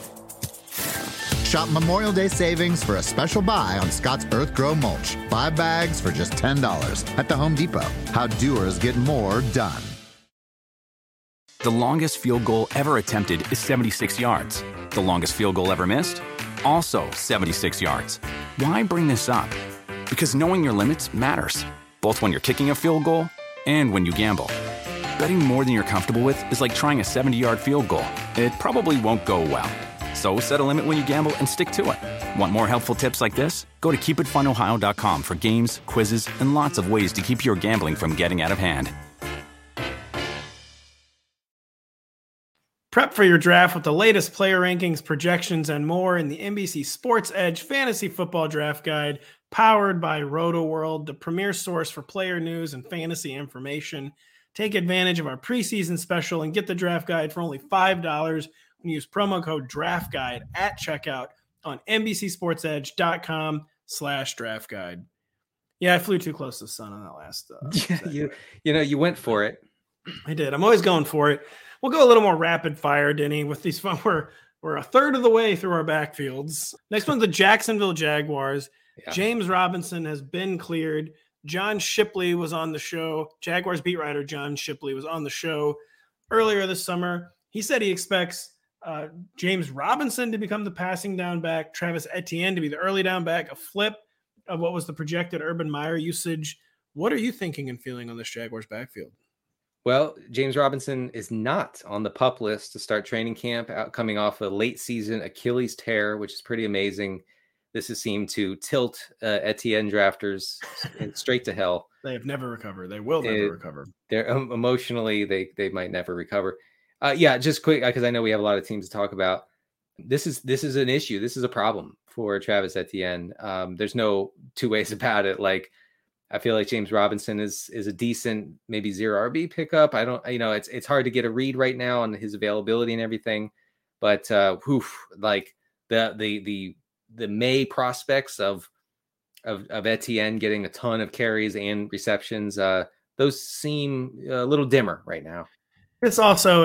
Shop Memorial Day savings for a special buy on Scott's Earth Grow Mulch, 5 bags for just $10 at the Home Depot. How doers get more done. The longest field goal ever attempted is 76 yards. The longest field goal ever missed? Also 76 yards. Why bring this up? Because knowing your limits matters, both when you're kicking a field goal and when you gamble. Betting more than you're comfortable with is like trying a 70-yard field goal. It probably won't go well. So set a limit when you gamble and stick to it. Want more helpful tips like this? Go to keepitfunohio.com for games, quizzes, and lots of ways to keep your gambling from getting out of hand. Prep for your draft with the latest player rankings, projections, and more in the NBC Sports Edge Fantasy Football Draft Guide, powered by RotoWorld, the premier source for player news and fantasy information. Take advantage of our preseason special and get the draft guide for only $5 when you use promo code DRAFTGUIDE at checkout on NBCSportsEdge.com/draft guide. Yeah, I flew too close to the sun on that last. You went for it. I did. I'm always going for it. We'll go a little more rapid fire, Denny, with these fun. We're a third of the way through our backfields. Next one's the Jacksonville Jaguars. Yeah. James Robinson has been cleared. John Shipley was on the show. Jaguars beat writer John Shipley was on the show earlier this summer. He said he expects James Robinson to become the passing down back, Travis Etienne to be the early down back, a flip of what was the projected Urban Meyer usage. What are you thinking and feeling on this Jaguars backfield? Well, James Robinson is not on the PUP list to start training camp, coming off a late season Achilles tear, which is pretty amazing. This has seemed to tilt Etienne drafters straight to hell. They have never recovered. They will never recover. They're emotionally, they might never recover. Just quick, because I know we have a lot of teams to talk about. This is an issue. This is a problem for Travis Etienne. There's no two ways about it. Like, I feel like James Robinson is a decent, maybe 0 RB pickup. I don't, it's hard to get a read right now on his availability and everything, but like the May prospects of Etienne getting a ton of carries and receptions, those seem a little dimmer right now. It's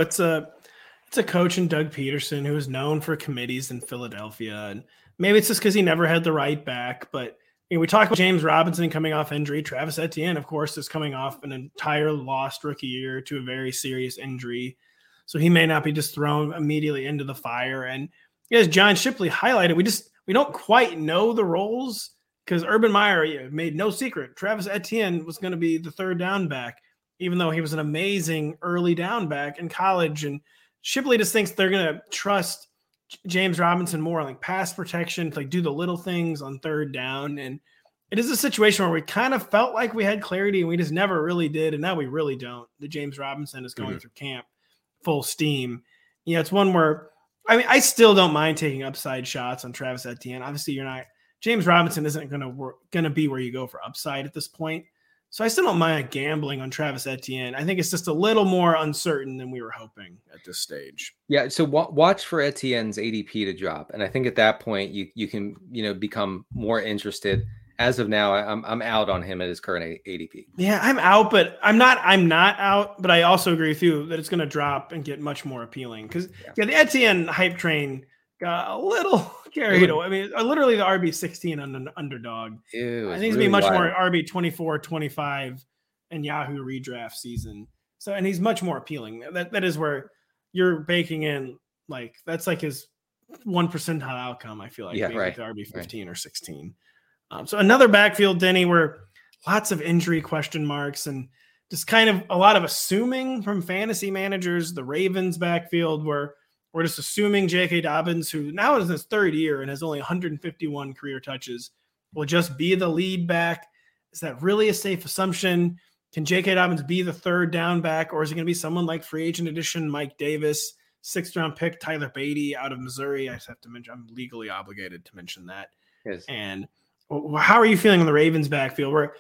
a coach in Doug Peterson who is known for committees in Philadelphia, and maybe it's just because he never had the right back, but. We talk about James Robinson coming off injury. Travis Etienne, of course, is coming off an entire lost rookie year to a very serious injury. So he may not be just thrown immediately into the fire. And as John Shipley highlighted, we don't quite know the roles because Urban Meyer made no secret. Travis Etienne was going to be the third down back, even though he was an amazing early down back in college. And Shipley just thinks they're going to trust James Robinson more on like pass protection, to like do the little things on third down. And it is a situation where we kind of felt like we had clarity and we just never really did. And now we really don't. The James Robinson is going through camp full steam. It's one where, I still don't mind taking upside shots on Travis Etienne. Obviously James Robinson isn't going to be where you go for upside at this point. So I still don't mind gambling on Travis Etienne. I think it's just a little more uncertain than we were hoping at this stage. Yeah, so watch for Etienne's ADP to drop, and I think at that point you can become more interested. As of now, I'm out on him at his current ADP. Yeah, I'm out, but I'm not out. But I also agree with you that it's going to drop and get much more appealing because the Etienne hype train got a little carried away. Literally the RB16 on an underdog. I think it's going to be much more RB24, 25 and Yahoo redraft season. So, and he's much more appealing. That is where you're baking in, like, that's like his 1 percentile outcome, I feel like, being like the RB15 or 16. So another backfield, Denny, where lots of injury question marks and just kind of a lot of assuming from fantasy managers. The Ravens backfield, where we're just assuming J.K. Dobbins, who now is in his third year and has only 151 career touches, will just be the lead back. Is that really a safe assumption? Can J.K. Dobbins be the third down back, or is it going to be someone like free agent addition Mike Davis, 6th-round pick Tyler Beatty out of Missouri? I just have to mention, I'm legally obligated to mention that. Yes. And how are you feeling on the Ravens backfield? Where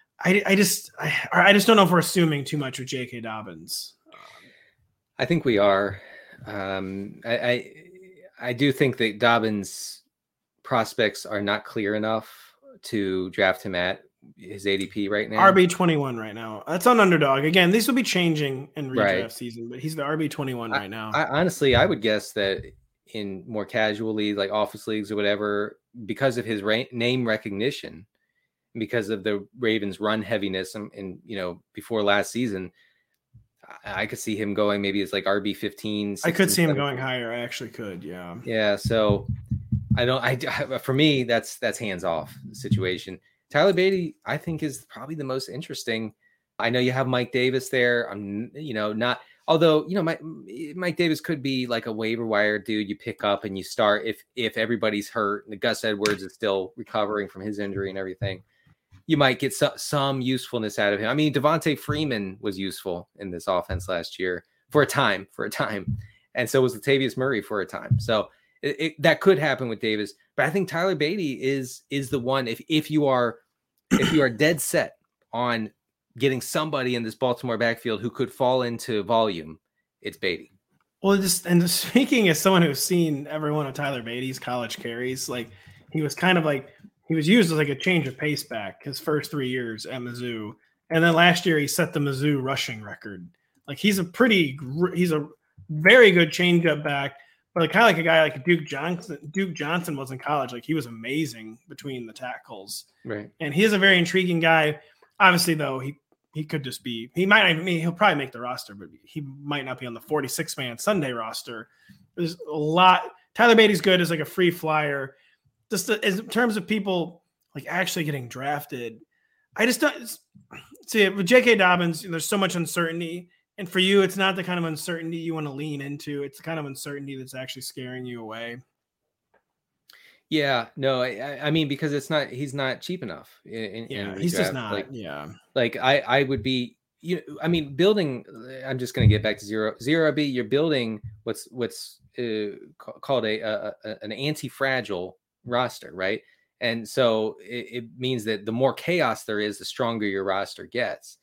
I just don't know if we're assuming too much with J.K. Dobbins. I think we are. I do think that Dobbins prospects are not clear enough to draft him at his ADP right now. RB21 right now. That's on Underdog. Again, these will be changing in redraft season, but he's the RB21 right now. Honestly, I would guess that in more casual leagues, like office leagues or whatever, because of his name recognition, because of the Ravens' run heaviness, and before last season, I could see him going maybe it's like RB15. I could see him going higher. I actually could. Yeah. Yeah. So for me, that's hands off situation. Tyler Beatty, I think, is probably the most interesting. I know you have Mike Davis there. I'm, not, although, Mike Davis could be like a waiver wire dude you pick up and you start if everybody's hurt and Gus Edwards is still recovering from his injury and everything. You might get some usefulness out of him. I mean, Devontae Freeman was useful in this offense last year for a time. And so was Latavius Murray for a time. So that could happen with Davis. But I think Tyler Beatty is the one, if you are dead set on getting somebody in this Baltimore backfield who could fall into volume, it's Beatty. Well, speaking as someone who's seen every one of Tyler Beatty's college carries, like he was kind of like, he was used as like a change of pace back his first 3 years at Mizzou. And then last year he set the Mizzou rushing record. Like he's a very good changeup back, but kind of like a guy like Duke Johnson was in college. Like he was amazing between the tackles. Right. And he is a very intriguing guy. Obviously though, he could just be, he'll probably make the roster, but he might not be on the 46-man Sunday roster. There's a lot. Tyler Beatty's good as like a free flyer. Just in terms of people like actually getting drafted, I just don't see it with J.K. Dobbins. There's so much uncertainty, and for you, it's not the kind of uncertainty you want to lean into. It's the kind of uncertainty that's actually scaring you away. Yeah, no, I mean because he's not cheap enough. He's just not. Like I would be. Building. I'm just going to get back to zero RB. You're building what's called an anti-fragile roster, right? And so it means that the more chaos there is, the stronger your roster gets.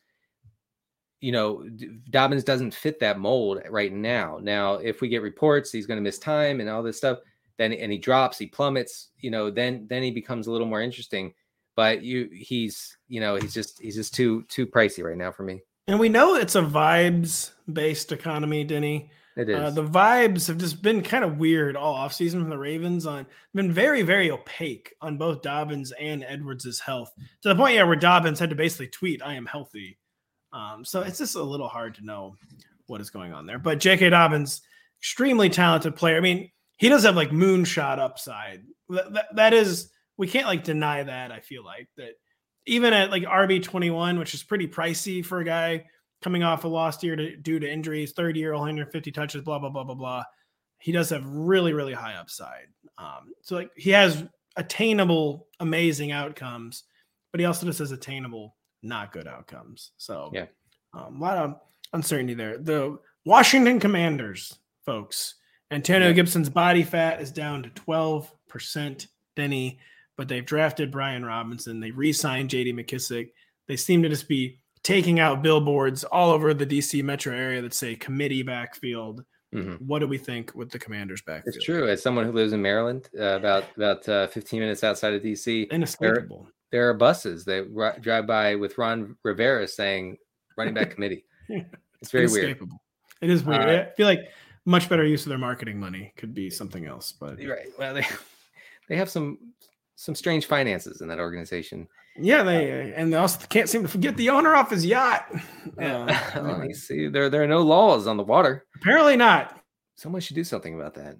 Dobbins doesn't fit that mold right now. Now, if we get reports he's going to miss time and all this stuff, then he drops, he plummets, then he becomes a little more interesting. But he's just too pricey right now for me. And we know it's a vibes-based economy, Denny. It is. The vibes have just been kind of weird all offseason from the Ravens. Been very, very opaque on both Dobbins and Edwards' health, to the point where Dobbins had to basically tweet, "I am healthy." So it's just a little hard to know what is going on there. But J.K. Dobbins, extremely talented player. I mean, he does have like moonshot upside. That is, we can't like deny that. I feel like that even at like RB21, which is pretty pricey for a guy coming off a lost year due to injuries, third year, 150 touches, blah, blah, blah, blah, blah. He does have really, really high upside. So like he has attainable, amazing outcomes, but he also just has attainable, not good outcomes. So yeah, a lot of uncertainty there. The Washington Commanders, folks, Antonio Gibson's body fat is down to 12%, Denny, but they've drafted Brian Robinson. They re-signed J.D. McKissic. They seem to just be taking out billboards all over the DC metro area that say committee backfield. Mm-hmm. What do we think with the Commander's backfield? It's true. As someone who lives in Maryland, about 15 minutes outside of DC, inescapable. There are buses that drive by with Ron Rivera saying running back committee. It's very weird. It is weird. I feel like much better use of their marketing money could be something else. But right. Well, they have some strange finances in that organization. Yeah, they also can't seem to forget the owner off his yacht. You see, there are no laws on the water. Apparently not. Someone should do something about that.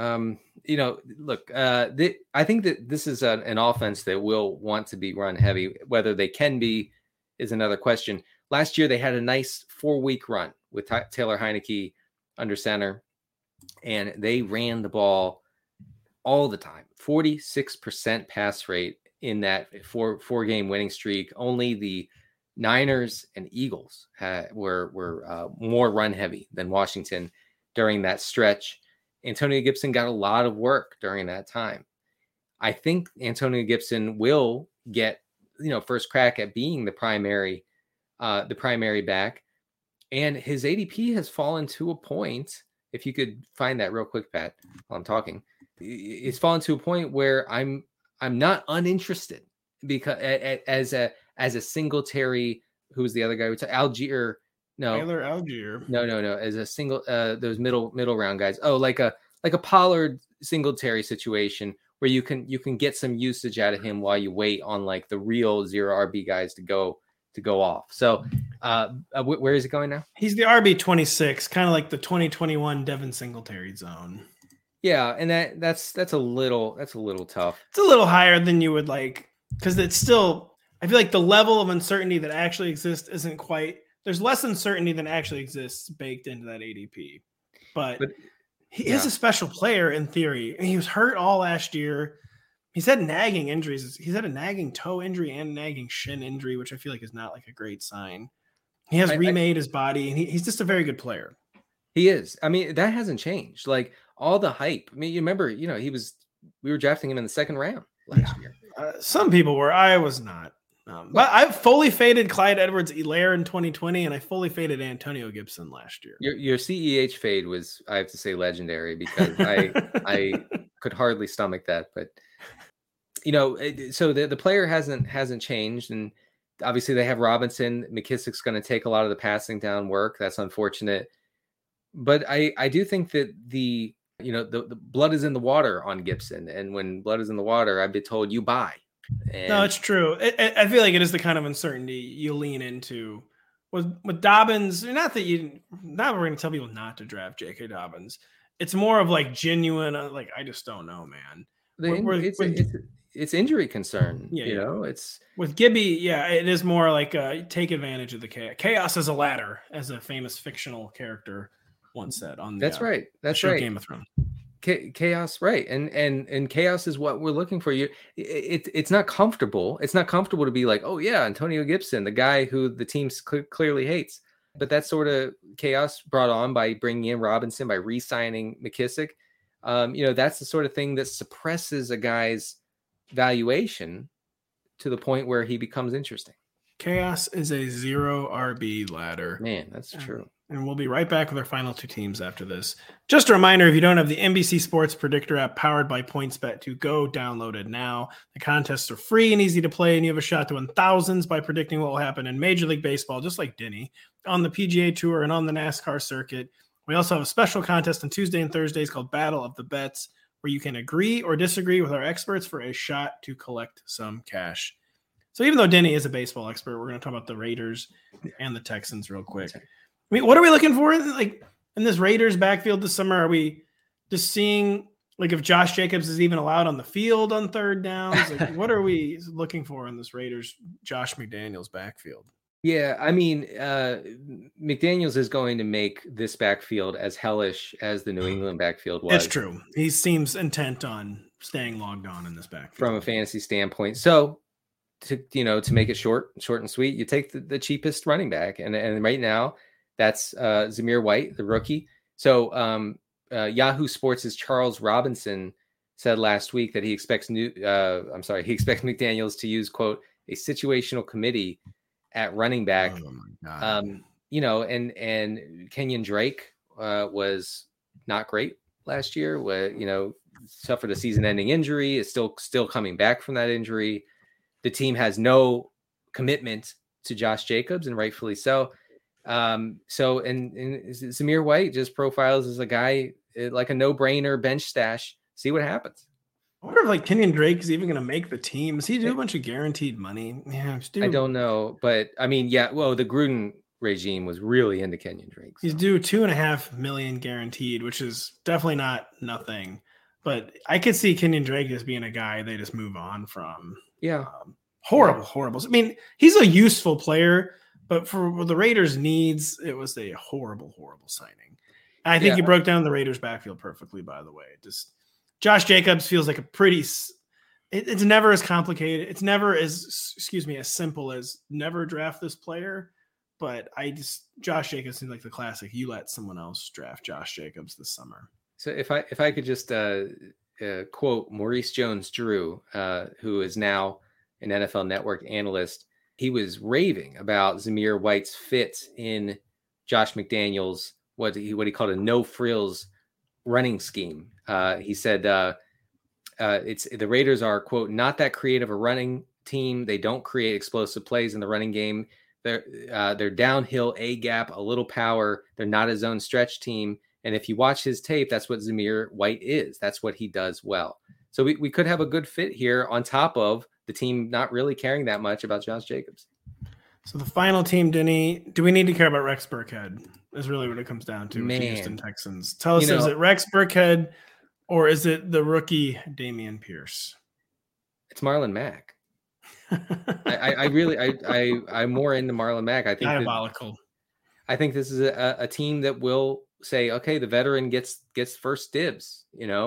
Look, I think that this is an offense that will want to be run heavy. Whether they can be is another question. Last year, they had a nice 4-week run with Taylor Heineke under center, and they ran the ball all the time. 46% pass rate in that four-game winning streak. Only the Niners and Eagles were more run heavy than Washington during that stretch. Antonio Gibson got a lot of work during that time. I think Antonio Gibson will get first crack at being the primary back, and his ADP has fallen to a point. If you could find that real quick, Pat, while I'm talking, it's fallen to a point where I'm not uninterested because as a Singletary, who was the other guy? Algier. No, Taylor Algier. No. As a single, those middle round guys. Oh, like a Pollard Singletary situation where you can get some usage out of him while you wait on like the real 0 RB guys to go off. So, where is it going now? He's the RB 26, kind of like the 2021 Devin Singletary zone. Yeah, and that's a little tough. It's a little higher than you would like, because it's still, I feel like the level of uncertainty that actually exists isn't quite. There's less uncertainty than actually exists baked into that ADP. But he is a special player in theory. And he was hurt all last year. He's had nagging injuries. He's had a nagging toe injury and nagging shin injury, which I feel like is not like a great sign. He has remade his body, and he's just a very good player. He is. I mean, that hasn't changed. Like all the hype. I mean, you remember, we were drafting him in the second round last year. Some people were. I was not. But I fully faded Clyde Edwards-Helaire in 2020, and I fully faded Antonio Gibson last year. Your CEH fade was, I have to say, legendary, because I could hardly stomach that. But so the player hasn't changed, and obviously they have Robinson. McKissic's going to take a lot of the passing down work. That's unfortunate, but I do think that the blood is in the water on Gibson, and when blood is in the water, I've been told you buy. No, it's true. I feel like it is the kind of uncertainty you lean into with Dobbins. Not we're going to tell people not to draft J.K. Dobbins. It's more of like genuine, like, I just don't know, man. It's injury concern. It's with Gibby. Yeah, it is more like take advantage of the chaos. Chaos is a ladder, as a famous fictional character once said on the, That's right. Game of Thrones. Chaos, right? And chaos is what we're looking for. It's not comfortable. It's not comfortable to be like, oh yeah, Antonio Gibson, the guy who the team clearly hates. But that sort of chaos brought on by bringing in Robinson, by re-signing McKissic. That's the sort of thing that suppresses a guy's valuation to the point where he becomes interesting. Chaos is a 0 RB ladder. Man, that's true. And we'll be right back with our final two teams after this. Just a reminder, if you don't have the NBC Sports Predictor app powered by PointsBet, to go download it now. The contests are free and easy to play, and you have a shot to win thousands by predicting what will happen in Major League Baseball, just like Denny, on the PGA Tour and on the NASCAR circuit. We also have a special contest on Tuesday and Thursdays called Battle of the Bets, where you can agree or disagree with our experts for a shot to collect some cash. So even though Denny is a baseball expert, we're going to talk about the Raiders and the Texans real quick. I mean, what are we looking for in this Raiders backfield this summer? Are we just seeing if Josh Jacobs is even allowed on the field on third downs? What are we looking for in this Raiders Josh McDaniels backfield? Yeah, I mean, McDaniels is going to make this backfield as hellish as the New England backfield was. It's true. He seems intent on staying logged on in this backfield from a fantasy standpoint. So to make it short and sweet, you take the cheapest running back, and right now that's Zamir White, the rookie. So Yahoo Sports' Charles Robinson said last week that he expects McDaniels to use, quote, a situational committee at running back. Oh my God. And Kenyon Drake was not great last year. Suffered a season-ending injury, is still coming back from that injury. The team has no commitment to Josh Jacobs, and rightfully so. And Zamir White just profiles as a guy like a no-brainer bench stash. See what happens. I wonder if Kenyon Drake is even going to make the team. Does he do a bunch of guaranteed money? Yeah, I don't know, but I mean, yeah. Well, the Gruden regime was really into Kenyon Drake. So. He's due $2.5 million guaranteed, which is definitely not nothing. But I could see Kenyon Drake as being a guy they just move on from. Yeah, horrible. I mean, he's a useful player, but for the Raiders' needs, it was a horrible signing. And I think you broke down the Raiders' backfield perfectly. By the way, just. Josh Jacobs feels like it's never as complicated. It's never as simple as never draft this player. But Josh Jacobs seems like the classic. You let someone else draft Josh Jacobs this summer. So if I could just quote Maurice Jones-Drew, who is now an NFL Network analyst, he was raving about Zamir White's fit in Josh McDaniels, what he called a no frills running scheme. He said it's the Raiders are, quote, not that creative a running team. They don't create explosive plays in the running game. They're downhill, A gap, a little power. They're not a zone stretch team. And if you watch his tape, that's what Zamir White is. That's what he does well. So we could have a good fit here on top of the team not really caring that much about Josh Jacobs. So the final team, Denny, do we need to care about Rex Burkhead? Is really what it comes down to. Man. With the Houston Texans. Tell us, is it Rex Burkhead or is it the rookie Dameon Pierce? It's Marlon Mack. I'm more into Marlon Mack. I think diabolical. I think this is a team that will say, okay, the veteran gets first dibs.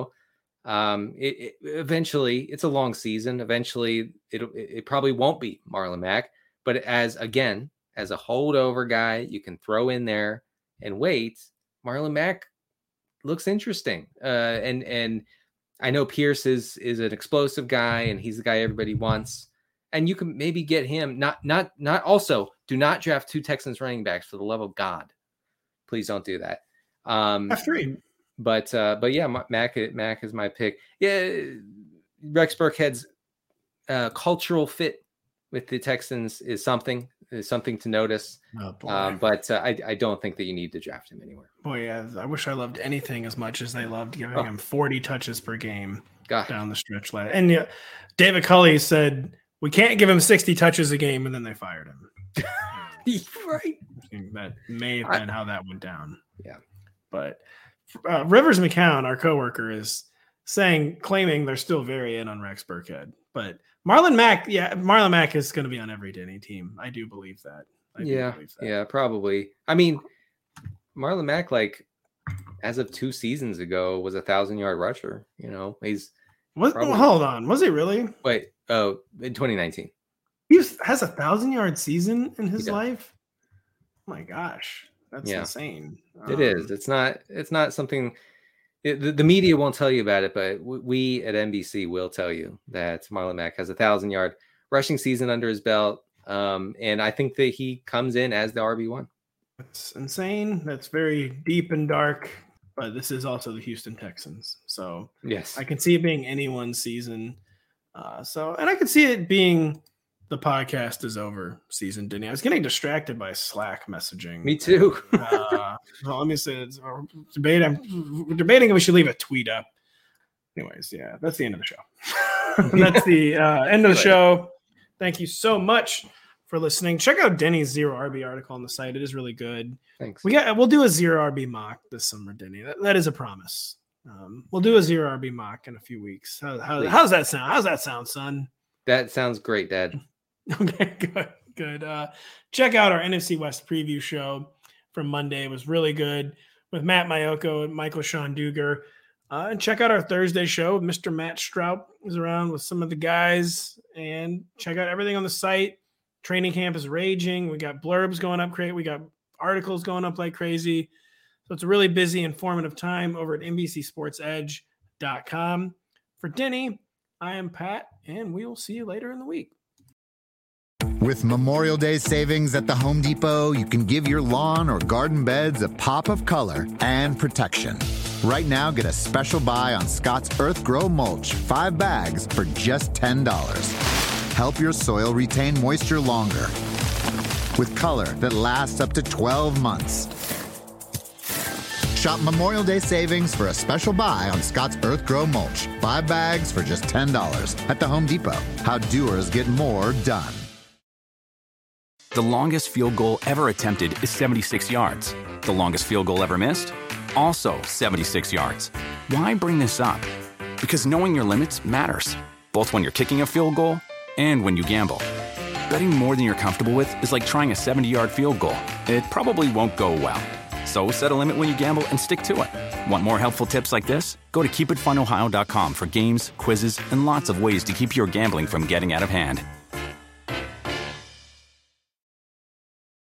Eventually, it's a long season. Eventually, it probably won't be Marlon Mack, but as a holdover guy, you can throw in there and wait. Marlon Mack looks interesting, and I know Pierce is an explosive guy, and he's the guy everybody wants. And you can maybe get him. Not. Also, do not draft two Texans running backs for the love of God. Please don't do that. F3. But yeah, Mac is my pick. Yeah, Rex Burkhead's cultural fit with the Texans is something to notice. Oh, boy. But I don't think that you need to draft him anywhere. Boy, yeah, I wish I loved anything as much as they loved giving him 40 touches per game down the stretch. And yeah, David Culley said, we can't give him 60 touches a game, and then they fired him. Right. That may have been how that went down. Yeah. But Rivers McCown, our coworker, is claiming they're still very in on Rex Burkhead. But Marlon Mack is going to be on every Denny team. I do believe that. Yeah, probably. I mean, Marlon Mack, as of 2 seasons ago, was 1,000-yard rusher. Hold on, was he really? Wait, in 2019, he has 1,000-yard season in his life. Oh my gosh, that's insane. It is. It's not something The media won't tell you about it, but we at NBC will tell you that Marlon Mack has a 1,000-yard rushing season under his belt. And I think that he comes in as the RB1. That's insane. That's very deep and dark, but this is also the Houston Texans. So yes, I can see it being anyone's season. And I could see it being the podcast is over season, Denny. I was getting distracted by Slack messaging. Me too. Well, let me say we're debating if we should leave a tweet up. Anyways, yeah, that's the end of the show. That's the end of the show. Thank you so much for listening. Check out Denny's Zero RB article on the site. It is really good. Thanks. We'll do a Zero RB mock this summer, Denny. That is a promise. We'll do a Zero RB mock in a few weeks. How's that sound? How's that sound, son? That sounds great, Dad. Okay, good. Check out our NFC West preview show from Monday. It was really good with Matt Mayoko and Michael Sean Duger. And check out our Thursday show. Mr. Matt Strout is around with some of the guys. And check out everything on the site. Training camp is raging. We got blurbs going up crazy. We got articles going up like crazy. So it's a really busy, informative time over at NBCSportsEdge.com. For Denny, I am Pat, and we will see you later in the week. With Memorial Day savings at the Home Depot, you can give your lawn or garden beds a pop of color and protection. Right now, get a special buy on Scott's Earth Grow Mulch, 5 bags for just $10. Help your soil retain moisture longer with color that lasts up to 12 months. Shop Memorial Day savings for a special buy on Scott's Earth Grow Mulch, 5 bags for just $10 at the Home Depot. How doers get more done. The longest field goal ever attempted is 76 yards. The longest field goal ever missed? Also 76 yards. Why bring this up? Because knowing your limits matters, both when you're kicking a field goal and when you gamble. Betting more than you're comfortable with is like trying a 70-yard field goal. It probably won't go well. So set a limit when you gamble and stick to it. Want more helpful tips like this? Go to keepitfunohio.com for games, quizzes, and lots of ways to keep your gambling from getting out of hand.